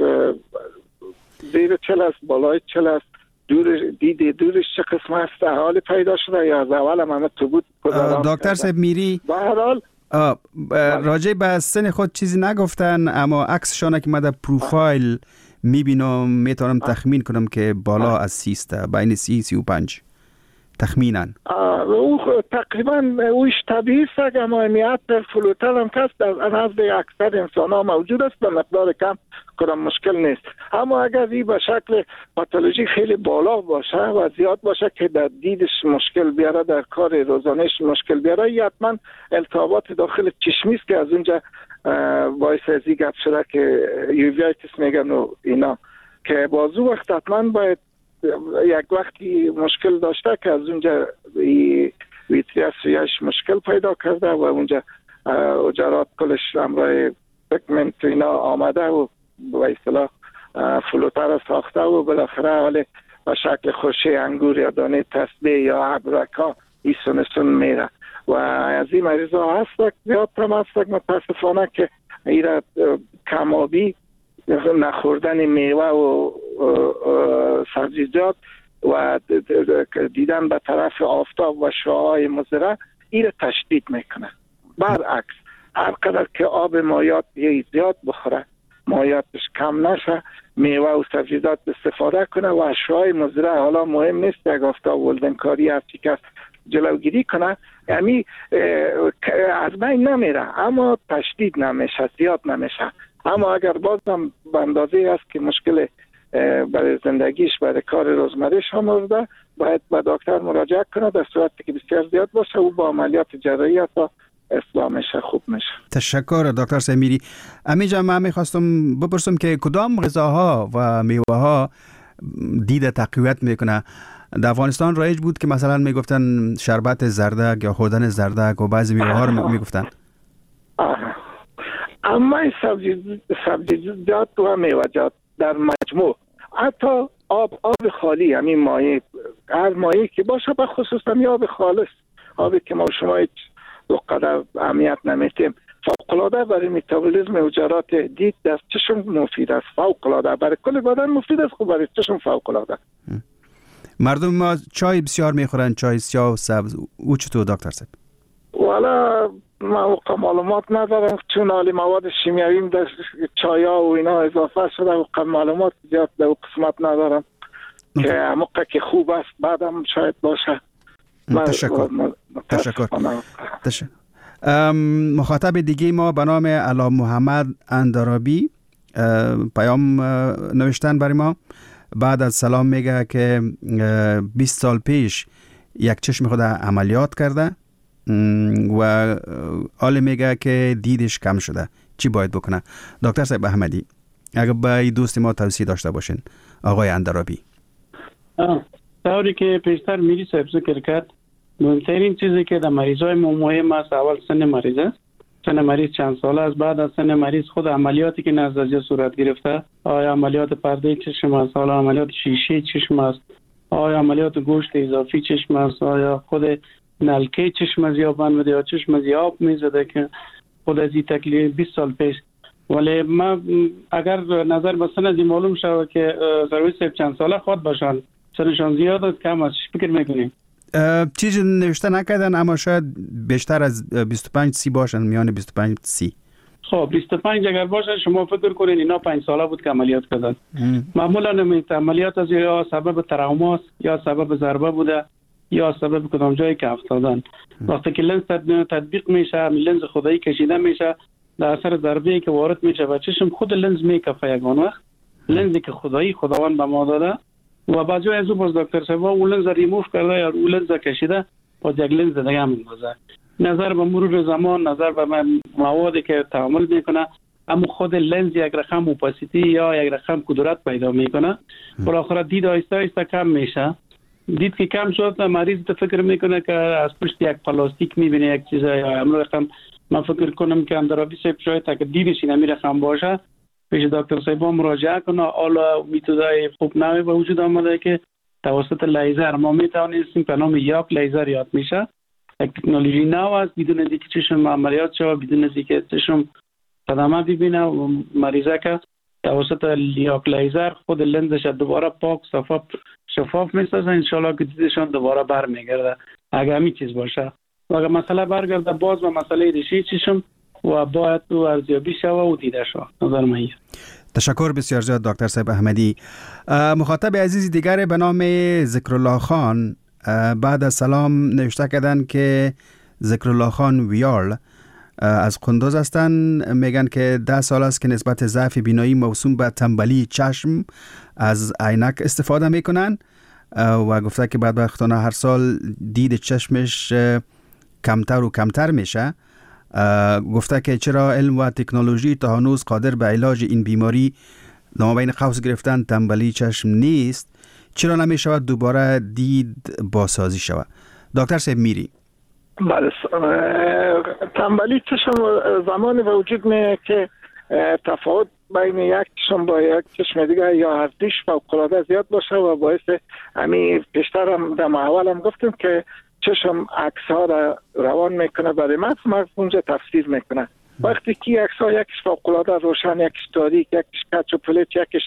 زیر چل است بالای چل است دور دیده دورش چه قسم است حال پیدا شده یا از اول هم همه تو بود. دکتر صاحب میری به هر حال راجع به سن خود چیزی نگفتن اما عکسشان که من در پروفایل میبینم میتونم تخمین کنم که بالا از سی است، بین سی سی و پنج تخمینا. او تقریبا اوش طبیعی است اما امیت فلوتر هم کست در نزد اکثر انسان ها موجود است به مقدار کم کدام مشکل نیست. اما اگر این به شکل پاتولوژی خیلی بالا باشه و زیاد باشه که در دیدش مشکل بیاره در کار روزانهش مشکل بیاره یا حتما التهابات داخل چشمی است که از اونجا باعث ازی گپ شده که یوویایتس میگن و اینا که بازو وقت حتما باید یک وقتی مشکل داشته که از اونجا ویتریاس ریاش مشکل پیدا کرده و اونجا اجرات کلش امرای پگمنت اینا آمده و به اصطلاح فلوتر ساخته و بالاخره حال به شکل خوشه انگور یا دانه تسبیح یا ابرکا ایسون سون میره و از این مریض ها هست زیاد هم هست متاسفانه که ایره کمابی نخوردن میوه و سبزیجات و دیدن به طرف آفتاب و شعاع مضره ایره تشدید میکنه. برعکس هر قدر که آب مایات زیاد بخوره مایاتش کم نشه میوه و سبزیجات استفاده کنه و شعاع مضره حالا مهم نیست یک آفتاب ولدنکاری هستی که جلوگیری کنه یعنی از بین نمیره اما تشدید نمیشه زیاد نمیشه. اما اگر بازم به اندازه است که مشکل برای زندگیش برای کار روزمرهش هم آورده باید به دکتر مراجعه کنه در صورتی که بسیار زیاد باشه و با عملیات جراحی تا اصلاح میشه خوب میشه. تشکر دکتر سمیری. امیجا من میخواستم بپرسم که کدام غذاها و میوه ها دید تقویت میکنه؟ در افغانستان رایج بود که مثلا میگفتن شربت زردک یا خوردن زردک و بعضی میوه ها رو میگفتن. اما سبزیجات و میوه‌جات در مجموع حتی آب آب خالی همین مایع هر مایعی که باشه به خصوص همین آب خالص آبی که ما شما هیچ قدر اهمیت نمیتیم فوق‌العاده برای متابولیسم اجرات دید در چشم مفید است. فوق‌العاده برای کل بدن مفید است خوب برای چشم فوق‌العاده. مردم ما چای بسیار میخورن چای سیاه و سبز او چطور دکتر صاحب؟ والا من معلومات ندارم چون حالی مواد شیمیایی در چایا و اینا اضافه شده و معلومات زیاد در قسمت ندارم که موقع که خوب است بعدم شاید باشه. تشکر تشکر تشکر. مخاطب دیگه ما به نام علا محمد اندرابی پیام نوشتن برای ما بعد از سلام میگه که بیست سال پیش یک چشم خود عملیات کرده و حال میگه که دیدش کم شده چی باید بکنه؟ دکتر صاحب احمدی اگر با دوست ما توصیه داشته باشین آقای اندرابی. طوری که پیشتر میری صاحب ذکر کرد مهمترین چیزی که در مریضای ما مهم است اول سن مریض است. سن مریض چند ساله است. بعد از سن مریض خود عملیاتی که نزد از صورت گرفته آیا عملیات پرده چشم است حالا عملیات شیشه چشم است آیا عملیات گوشت اضافی چشم است آیا خود نلکه چشم از یا بند یا چشم از آب میزده که خود از این تکلیف بیست سال پیش. ولی ما اگر نظر به سن از معلوم شود که ضروری صاحب چند ساله خود باشن سنشان زیاد است کم است فکر میکنیم چیزی نوشته نکردن اما شاید بیشتر از بیست و پنج سی باشن میان بیست و پنج سی. خب بیست و پنج اگر باشه شما فکر کنین اینا پنج ساله بود که عملیات کردن. معمولا این عملیات از یا سبب تروماست یا سبب ضربه بوده یا سبب کدام جایی که افتادن. وقتی که لنز تطبیق میشه، لنز خدایی کشیده میشه، در اثر ضربه‌ای که وارد میشه و چشم خود لنز میکفه یگان وقت. لنزی که خدایی خداوند به ما داده و بعضی از اون باز دکتر صاحب اون لنز ریموو کرده یا اون لنز کشیده باز یک لنز دیگه هم میندازه. نظر به مرور زمان، نظر به موادی که تعامل میکنه، اما خود لنز یک رقم اوپاسیتی یا یک رقم کدورت پیدا میکنه. بالاخره دید آهسته آهسته کم میشه. دید که کم شد مریض تو فکر میکنه که از پشت یک پلاستیک میبینه یک چیز یا امر رقم. من فکر کنم که اندرابی صاحب شاید تا که دیدش این امیر رقم باشه پیش دکتر صاحب مراجعه کنه. حالا میتودای خوب نوی به وجود آمده که توسط لیزر ما میتوانیم به نام یاک لیزر یاد میشه. یک تکنولوژی نو است بدون اینکه چشم عملیات شه، بدون اینکه چشم صدمه ببینه و مریضه که توسط یاک لیزر خود لنزش دوباره پاک صفاف شفاف میسازه. انشالله که دیدشان دوباره برمیگرده اگر همین چیز باشه. و اگر مسئله برگرده باز به مسئله ریشه چشم و باید تو ارزیابی شوه و دیده شوه. نظر من. تشکر بسیار زیاد دکتر صاحب احمدی. مخاطب عزیز دیگر به نام ذکرالله خان بعد از سلام نوشته کردن که ذکرالله خان ویارل از قندوز هستن. میگن که ده سال است که نسبت ضعف بینایی موسوم به تنبلی چشم از عینک استفاده میکنن و گفته که بدبختانه هر سال دید چشمش کمتر و کمتر میشه. گفته که چرا علم و تکنولوژی تا هنوز قادر به علاج این بیماری نامبین قوس گرفتن تنبلی چشم نیست؟ چرا نمی شود دوباره دید بازسازی شود؟ دکتر صاحب میری. بله، تنبلی چشم زمانی وجود میه که تفاوت بین یک چشم با یک چشم دیگه یا هردیش فوق‌العاده زیاد باشه و باعث همین پیشتر هم در اول هم گفتیم که چشم عکس ها را روان میکنه برای مغز، مغز اونجا تفسیر میکنه. وقتی که عکس ها یکیش فوق‌العاده روشن، یکیش تاریک، یکیش کچ و پلیت، یکیش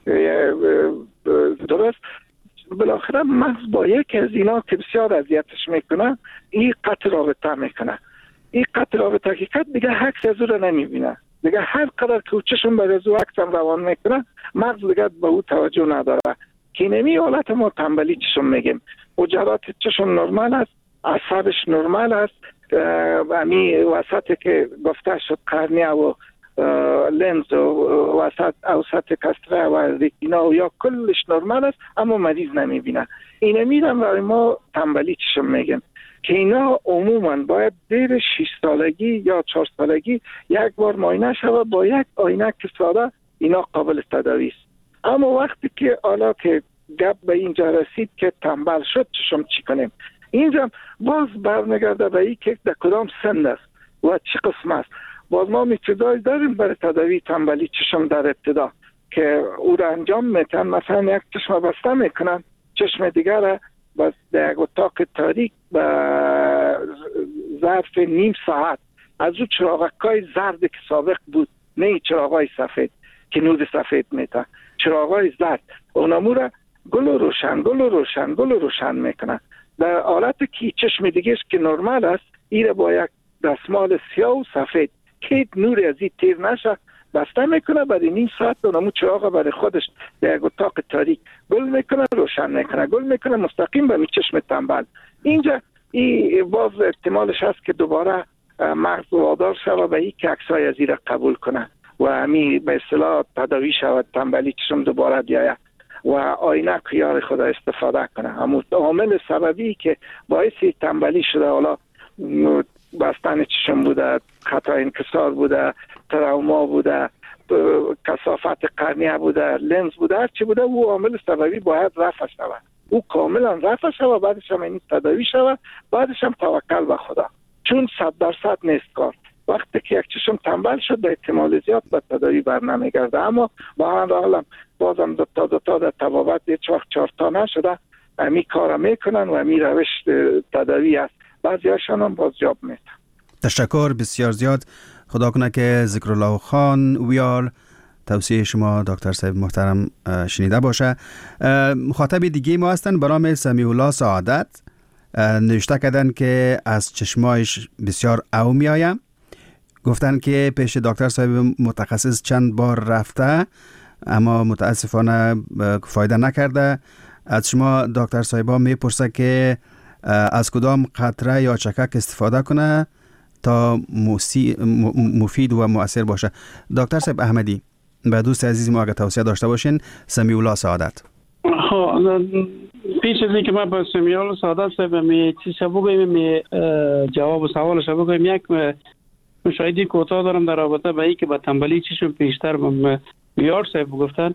درست، بالاخره مغز با یک از اینا که بسیار اذیتش میکنه این قطع رابطه میکنه. این قطع رابطه حقیقت دیگه عکس از او را نمیبینه. دیگه هر قدر که چشم بر از او عکس هم روان میکنه مغز دیگه به او توجه نداره. که نمی حالت ما تنبلی چشم میگیم. وجرات چشم نرمال است، اعصابش نرمال است، امی وسط که گفته شد قرنیه و لنز و وسط اوسط کستره و ریتینا و یا کلش نرمال است، اما مریض نمیبینه. این میرم برای ما تنبلی چشم میگیم که اینا عموما باید دیر شش سالگی یا چهار سالگی یک بار معاینه شود با یک عینک ساده. اینا قابل تداوی است. اما وقتی که حالا که گپ به اینجا رسید که تنبل شد چشم چی کنیم، اینجا باز برمیگرده به این که در کدام سن است و چی قسم است. باز ما میتودایی داریم برای تداوی تنبلی چشم در ابتدا که او را انجام میتن. مثلا یک چشم بسته میکنن، چشم دیگر را باز در یک اتاق تاریک به ظرف نیم ساعت از او چراغکای زرد که سابق بود، نه چراغای سفید که نور سفید میتن، چراغای زرد اونامو را گل و روشن گل و روشن گل و روشن میکنن. در حالت که چشم دیگهش که نرمال است ایره با یک دستمال سیاه و سفید که نور از این تیر نشه بسته میکنه. بعد نیم ساعت اونامو چراغ برای خودش در یک اتاق تاریک گل میکنه، روشن میکنه، گل میکنه، مستقیم به می چشم تنبل. اینجا این باز احتمالش هست که دوباره مغز وادار شود به این که عکسای از این قبول کنه و همین به اصطلاح تداوی شود تنبلی چشم دوباره بیاید و آینه یار خدا استفاده کنه. همون عامل سببی که باعث تنبلی شده، حالا بستن چشم بوده، خطا انکسار بوده، تروما بوده، کثافت قرنیه بوده، لنز بوده، هر چی بوده، او عامل سببی باید رفع شود. او کاملا رفع شود، بعدش هم این تداوی شود، بعدش هم توکل به خدا، چون صد درصد نیست کار. وقتی که یک چشم تنبل شد به احتمال زیاد به تداوی بر نمیگرده. اما با هر حال بازم دو تا دو تا در تبابت هیچ وقت چهار تا نشده امی کار میکنن و امی روش تداوی است. بعضی هاشون هم بازیاب میتن. تشکر بسیار زیاد. خدا کنه که ذکرالله خان ویار توصیه شما دکتر صاحب محترم شنیده باشه. مخاطب دیگه ما هستن به نام سمیع الله سعادت. نوشته کردن که از چشمایش بسیار او می آیم. گفتن که پیش دکتر صاحب متخصص چند بار رفته اما متاسفانه فایده نکرده. از شما دکتر صاحبا میپرسه که از کدام قطره یا چکک استفاده کنه تا مفید و مؤثر باشه. دکتر صاحب احمدی، به دوست عزیز ما اگه توصیه داشته باشین. سمیع الله سعادت. پیش از اینکه من با سمیع الله سعادت صاحب می چیز بگویم، می جواب سوالش بگویم، یک مشاهده کوتاه دارم در رابطه با اینکه با تنبلی چیشون پیشتر بیار صاحب گفتن.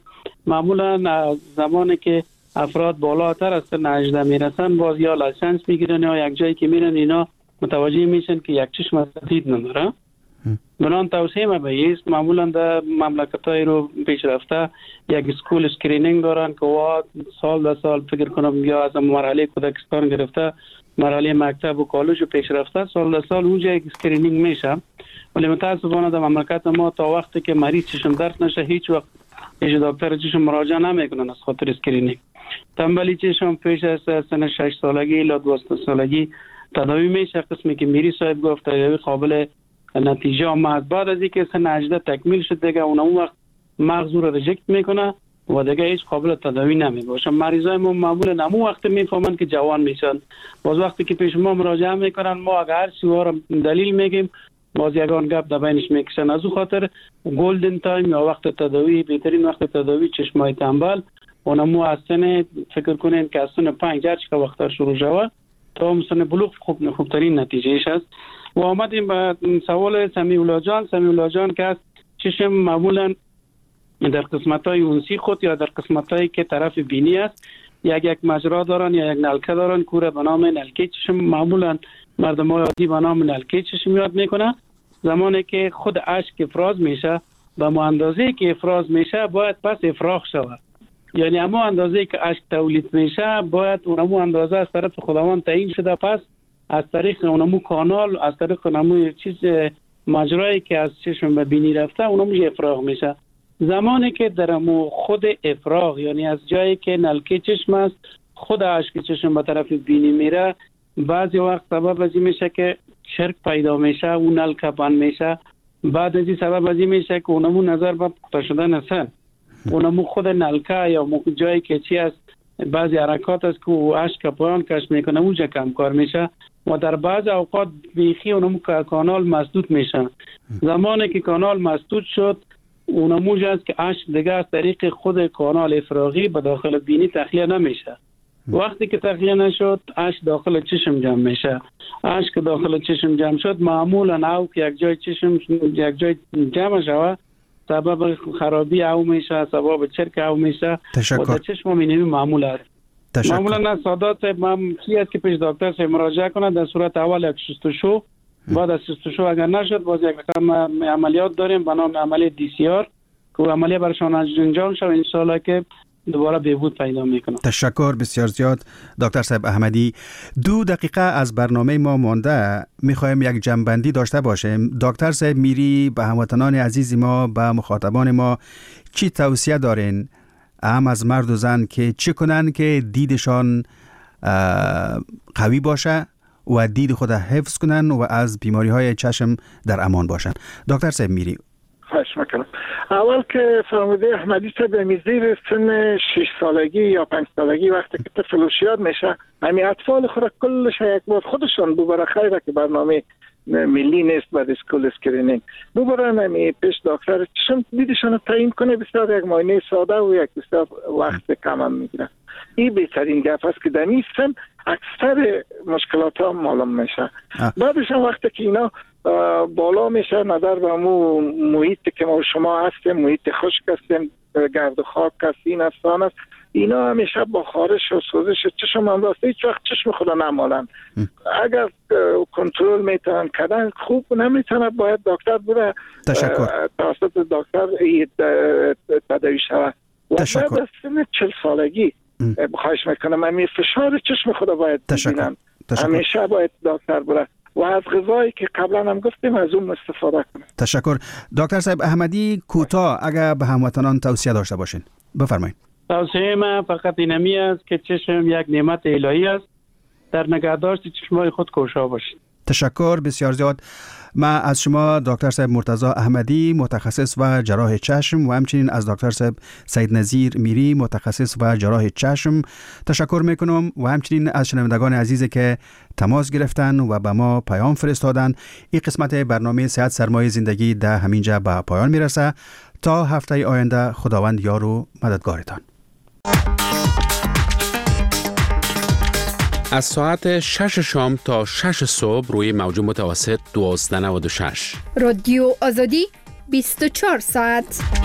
معمولا زمانی که افراد بالاتر از سن هجده میرسن باز یا لایسنس میگیرن یا یک جایی که میرن اینا متوجه میشن که یک چشم دید نداره. بنان توصیه ما بیست معمولا در مملکتای رو پیش رفته یک اسکول اسکرینینگ دارن که واد سال در سال فکر کنم یا از مرحله کودکستان گرفته مرحله مکتب و کالج رو پیش رفته سال در سال اونجا یک اسکرینینگ میشه. ولی متاسفانه در مملکت ما تا وقتی که مریض چشم درد نشه هیچ وقت پیش دکتر چشم مراجعه نمیکنن از خاطر اسکرینینگ. تنبلی چشم پیش از سن شش سالگی الی دوازده سالگی تداوی میشه. قسمی که میری صاحب گفت تداوی قابل نتیجه، اما بعد از اینکه سن هجده تکمیل شد دیگه اون اون وقت مغز رو ریجکت میکنه و دیگه هیچ قابل تداوی نمیباشه. مریضای ما معمولا همون وقت میفهمن که جوان میشن. باز وقتی که پیش ما مراجعه میکنن ما اگر هر چیزی دلیل میگیم باز یگان گپ در بینش میکشن. از اون خاطر گلدن تایم یا وقت تداوی، بهترین وقت تداوی چشمای تنبل اونمو از سن فکر کنین که از سن پنج هر چقدر وقتر شروع شود تا سن بلوغ خوب خوبترین نتیجهش است. و آمدیم به سوال سمیع الله جان. سمیع الله جان که چشم معمولا در قسمت‌های اونسی خود یا در قسمت‌هایی که طرف بینی است یک یک مجرا دارن یا یک نلکه دارن کوره به نام نلکه چشم. معمولا مردم عادی به نام نلکه چشم یاد میکنه. زمانی که خود اشک افراز میشه به مو اندازه‌ای که افراز میشه باید پس افراغ شود، یعنی همون اندازه‌ای که اشک تولید میشه باید اونمو اندازه از طرف خداوند تعیین شده پس از طریق اونمو کانال از طریق اونمو چیز مجرایی که از چشم به بینی رفته اونمو افراغ میشه. زمانی که درمو خود افراغ یعنی از جایی که نلکه چشم است خود اشک چشم به طرف بینی میره بعضی وقت سبب از این میشه که چرک پیدا میشه اون نلکه بند میشه. بعد از این سبب از این میشه که اونمو نظر به پخته شدن هستن اونمو خود نلکه یا جایی که چی است بعضی حرکات است که اشک پایان کش میکنه اونجا کم کار میشه و در بعض اوقات بیخی اونمو کانال مسدود میشه. زمانی که کانال مسدود شد اونمو جاست که اشک دیگه از طریق خود کانال افراغی به داخل بینی تخلیه نمیشه. وقتی که تخلیه نشد اشک داخل چشم جمع میشه. اشک داخل چشم جمع شد معمولا او که یک جای چشم یک جای جمع شود سبب خرابی او میشه، سبب چرک او میشه و در چشم مینوی معمول است. معمولا نه سادات صاحب من کی است که پیش دکتر صاحب مراجعه کنه در صورت اول یک شستشو بعد از شستشو اگر نشد باز یک رقم عملیات داریم به نام عملیات دی سی آر که عملیات برشان انجام شود ان شاء الله که دوباره بهبود پیدا میکنه. تشکر بسیار زیاد دکتر صاحب احمدی. دو دقیقه از برنامه ما مانده، میخوایم یک جنبندی داشته باشیم. دکتر صاحب میری به هموطنان عزیز ما به مخاطبان ما چی توصیه دارین هم از مرد و زن که چی کنن که دیدشان قوی باشه و دید خود حفظ کنن و از بیماری های چشم در امان باشن؟ دکتر صاحب میری. خواهش میکنم. اول که فرموده احمدی صاحب زیر سن شش سالگی یا پنج سالگی وقتی که طفل یاد میشه همین اطفال خود کلش یک بار خودشون ببره خیره که برنامه ملی نیست بعد اسکول اسکرینینگ ببرن همین پیش دکتر چشم دیدشون رو تعیین کنه. بسیار یک معاینه ساده و یک بسیار وقت کم هم میگیره. این بهترین گپ است که در این سن اکثر مشکلات ها معلوم میشه. بعدش هم وقتی که اینا بالا میشه نظر به مو محیطی که ما شما هستیم محیط خشک هستیم گرد و خاک هست این افسان است اینا همیشه با خارش و سوزش چشم هم راسته هیچ وقت چشم خود نمالن. اگر کنترل میتونن کردن خوب نمیتونه باید دکتر بره توسط دکتر تداوی شود و بعد از سن چل سالگی خواهش میکنم همین فشار چشم خود باید ببینن همیشه باید دکتر بره و از غذایی که قبلا هم گفتیم از اون استفاده کنیم. تشکر. دکتر صاحب احمدی کوتاه اگر به هموطنان توصیه داشته باشین بفرمایید. توصیه من فقط اینمی است که چشم یک نعمت الهی است. در نگهداشت چشمای خود کوشا باشید. تشکر بسیار زیاد. ما از شما دکتر صاحب مرتضی احمدی متخصص و جراح چشم و همچنین از دکتر صاحب سید نظیر میری متخصص و جراح چشم تشکر میکنم و همچنین از شنوندگان عزیزی که تماس گرفتن و به ما پیام فرستادن. این قسمت برنامه صحت سرمایه زندگی در همینجا به پایان میرسه. تا هفته آینده خداوند یار و مددگارتان. از ساعت شش شام تا شش صبح روی موج متوسط دویست و نود و شش رادیو آزادی بیست و چهار ساعت.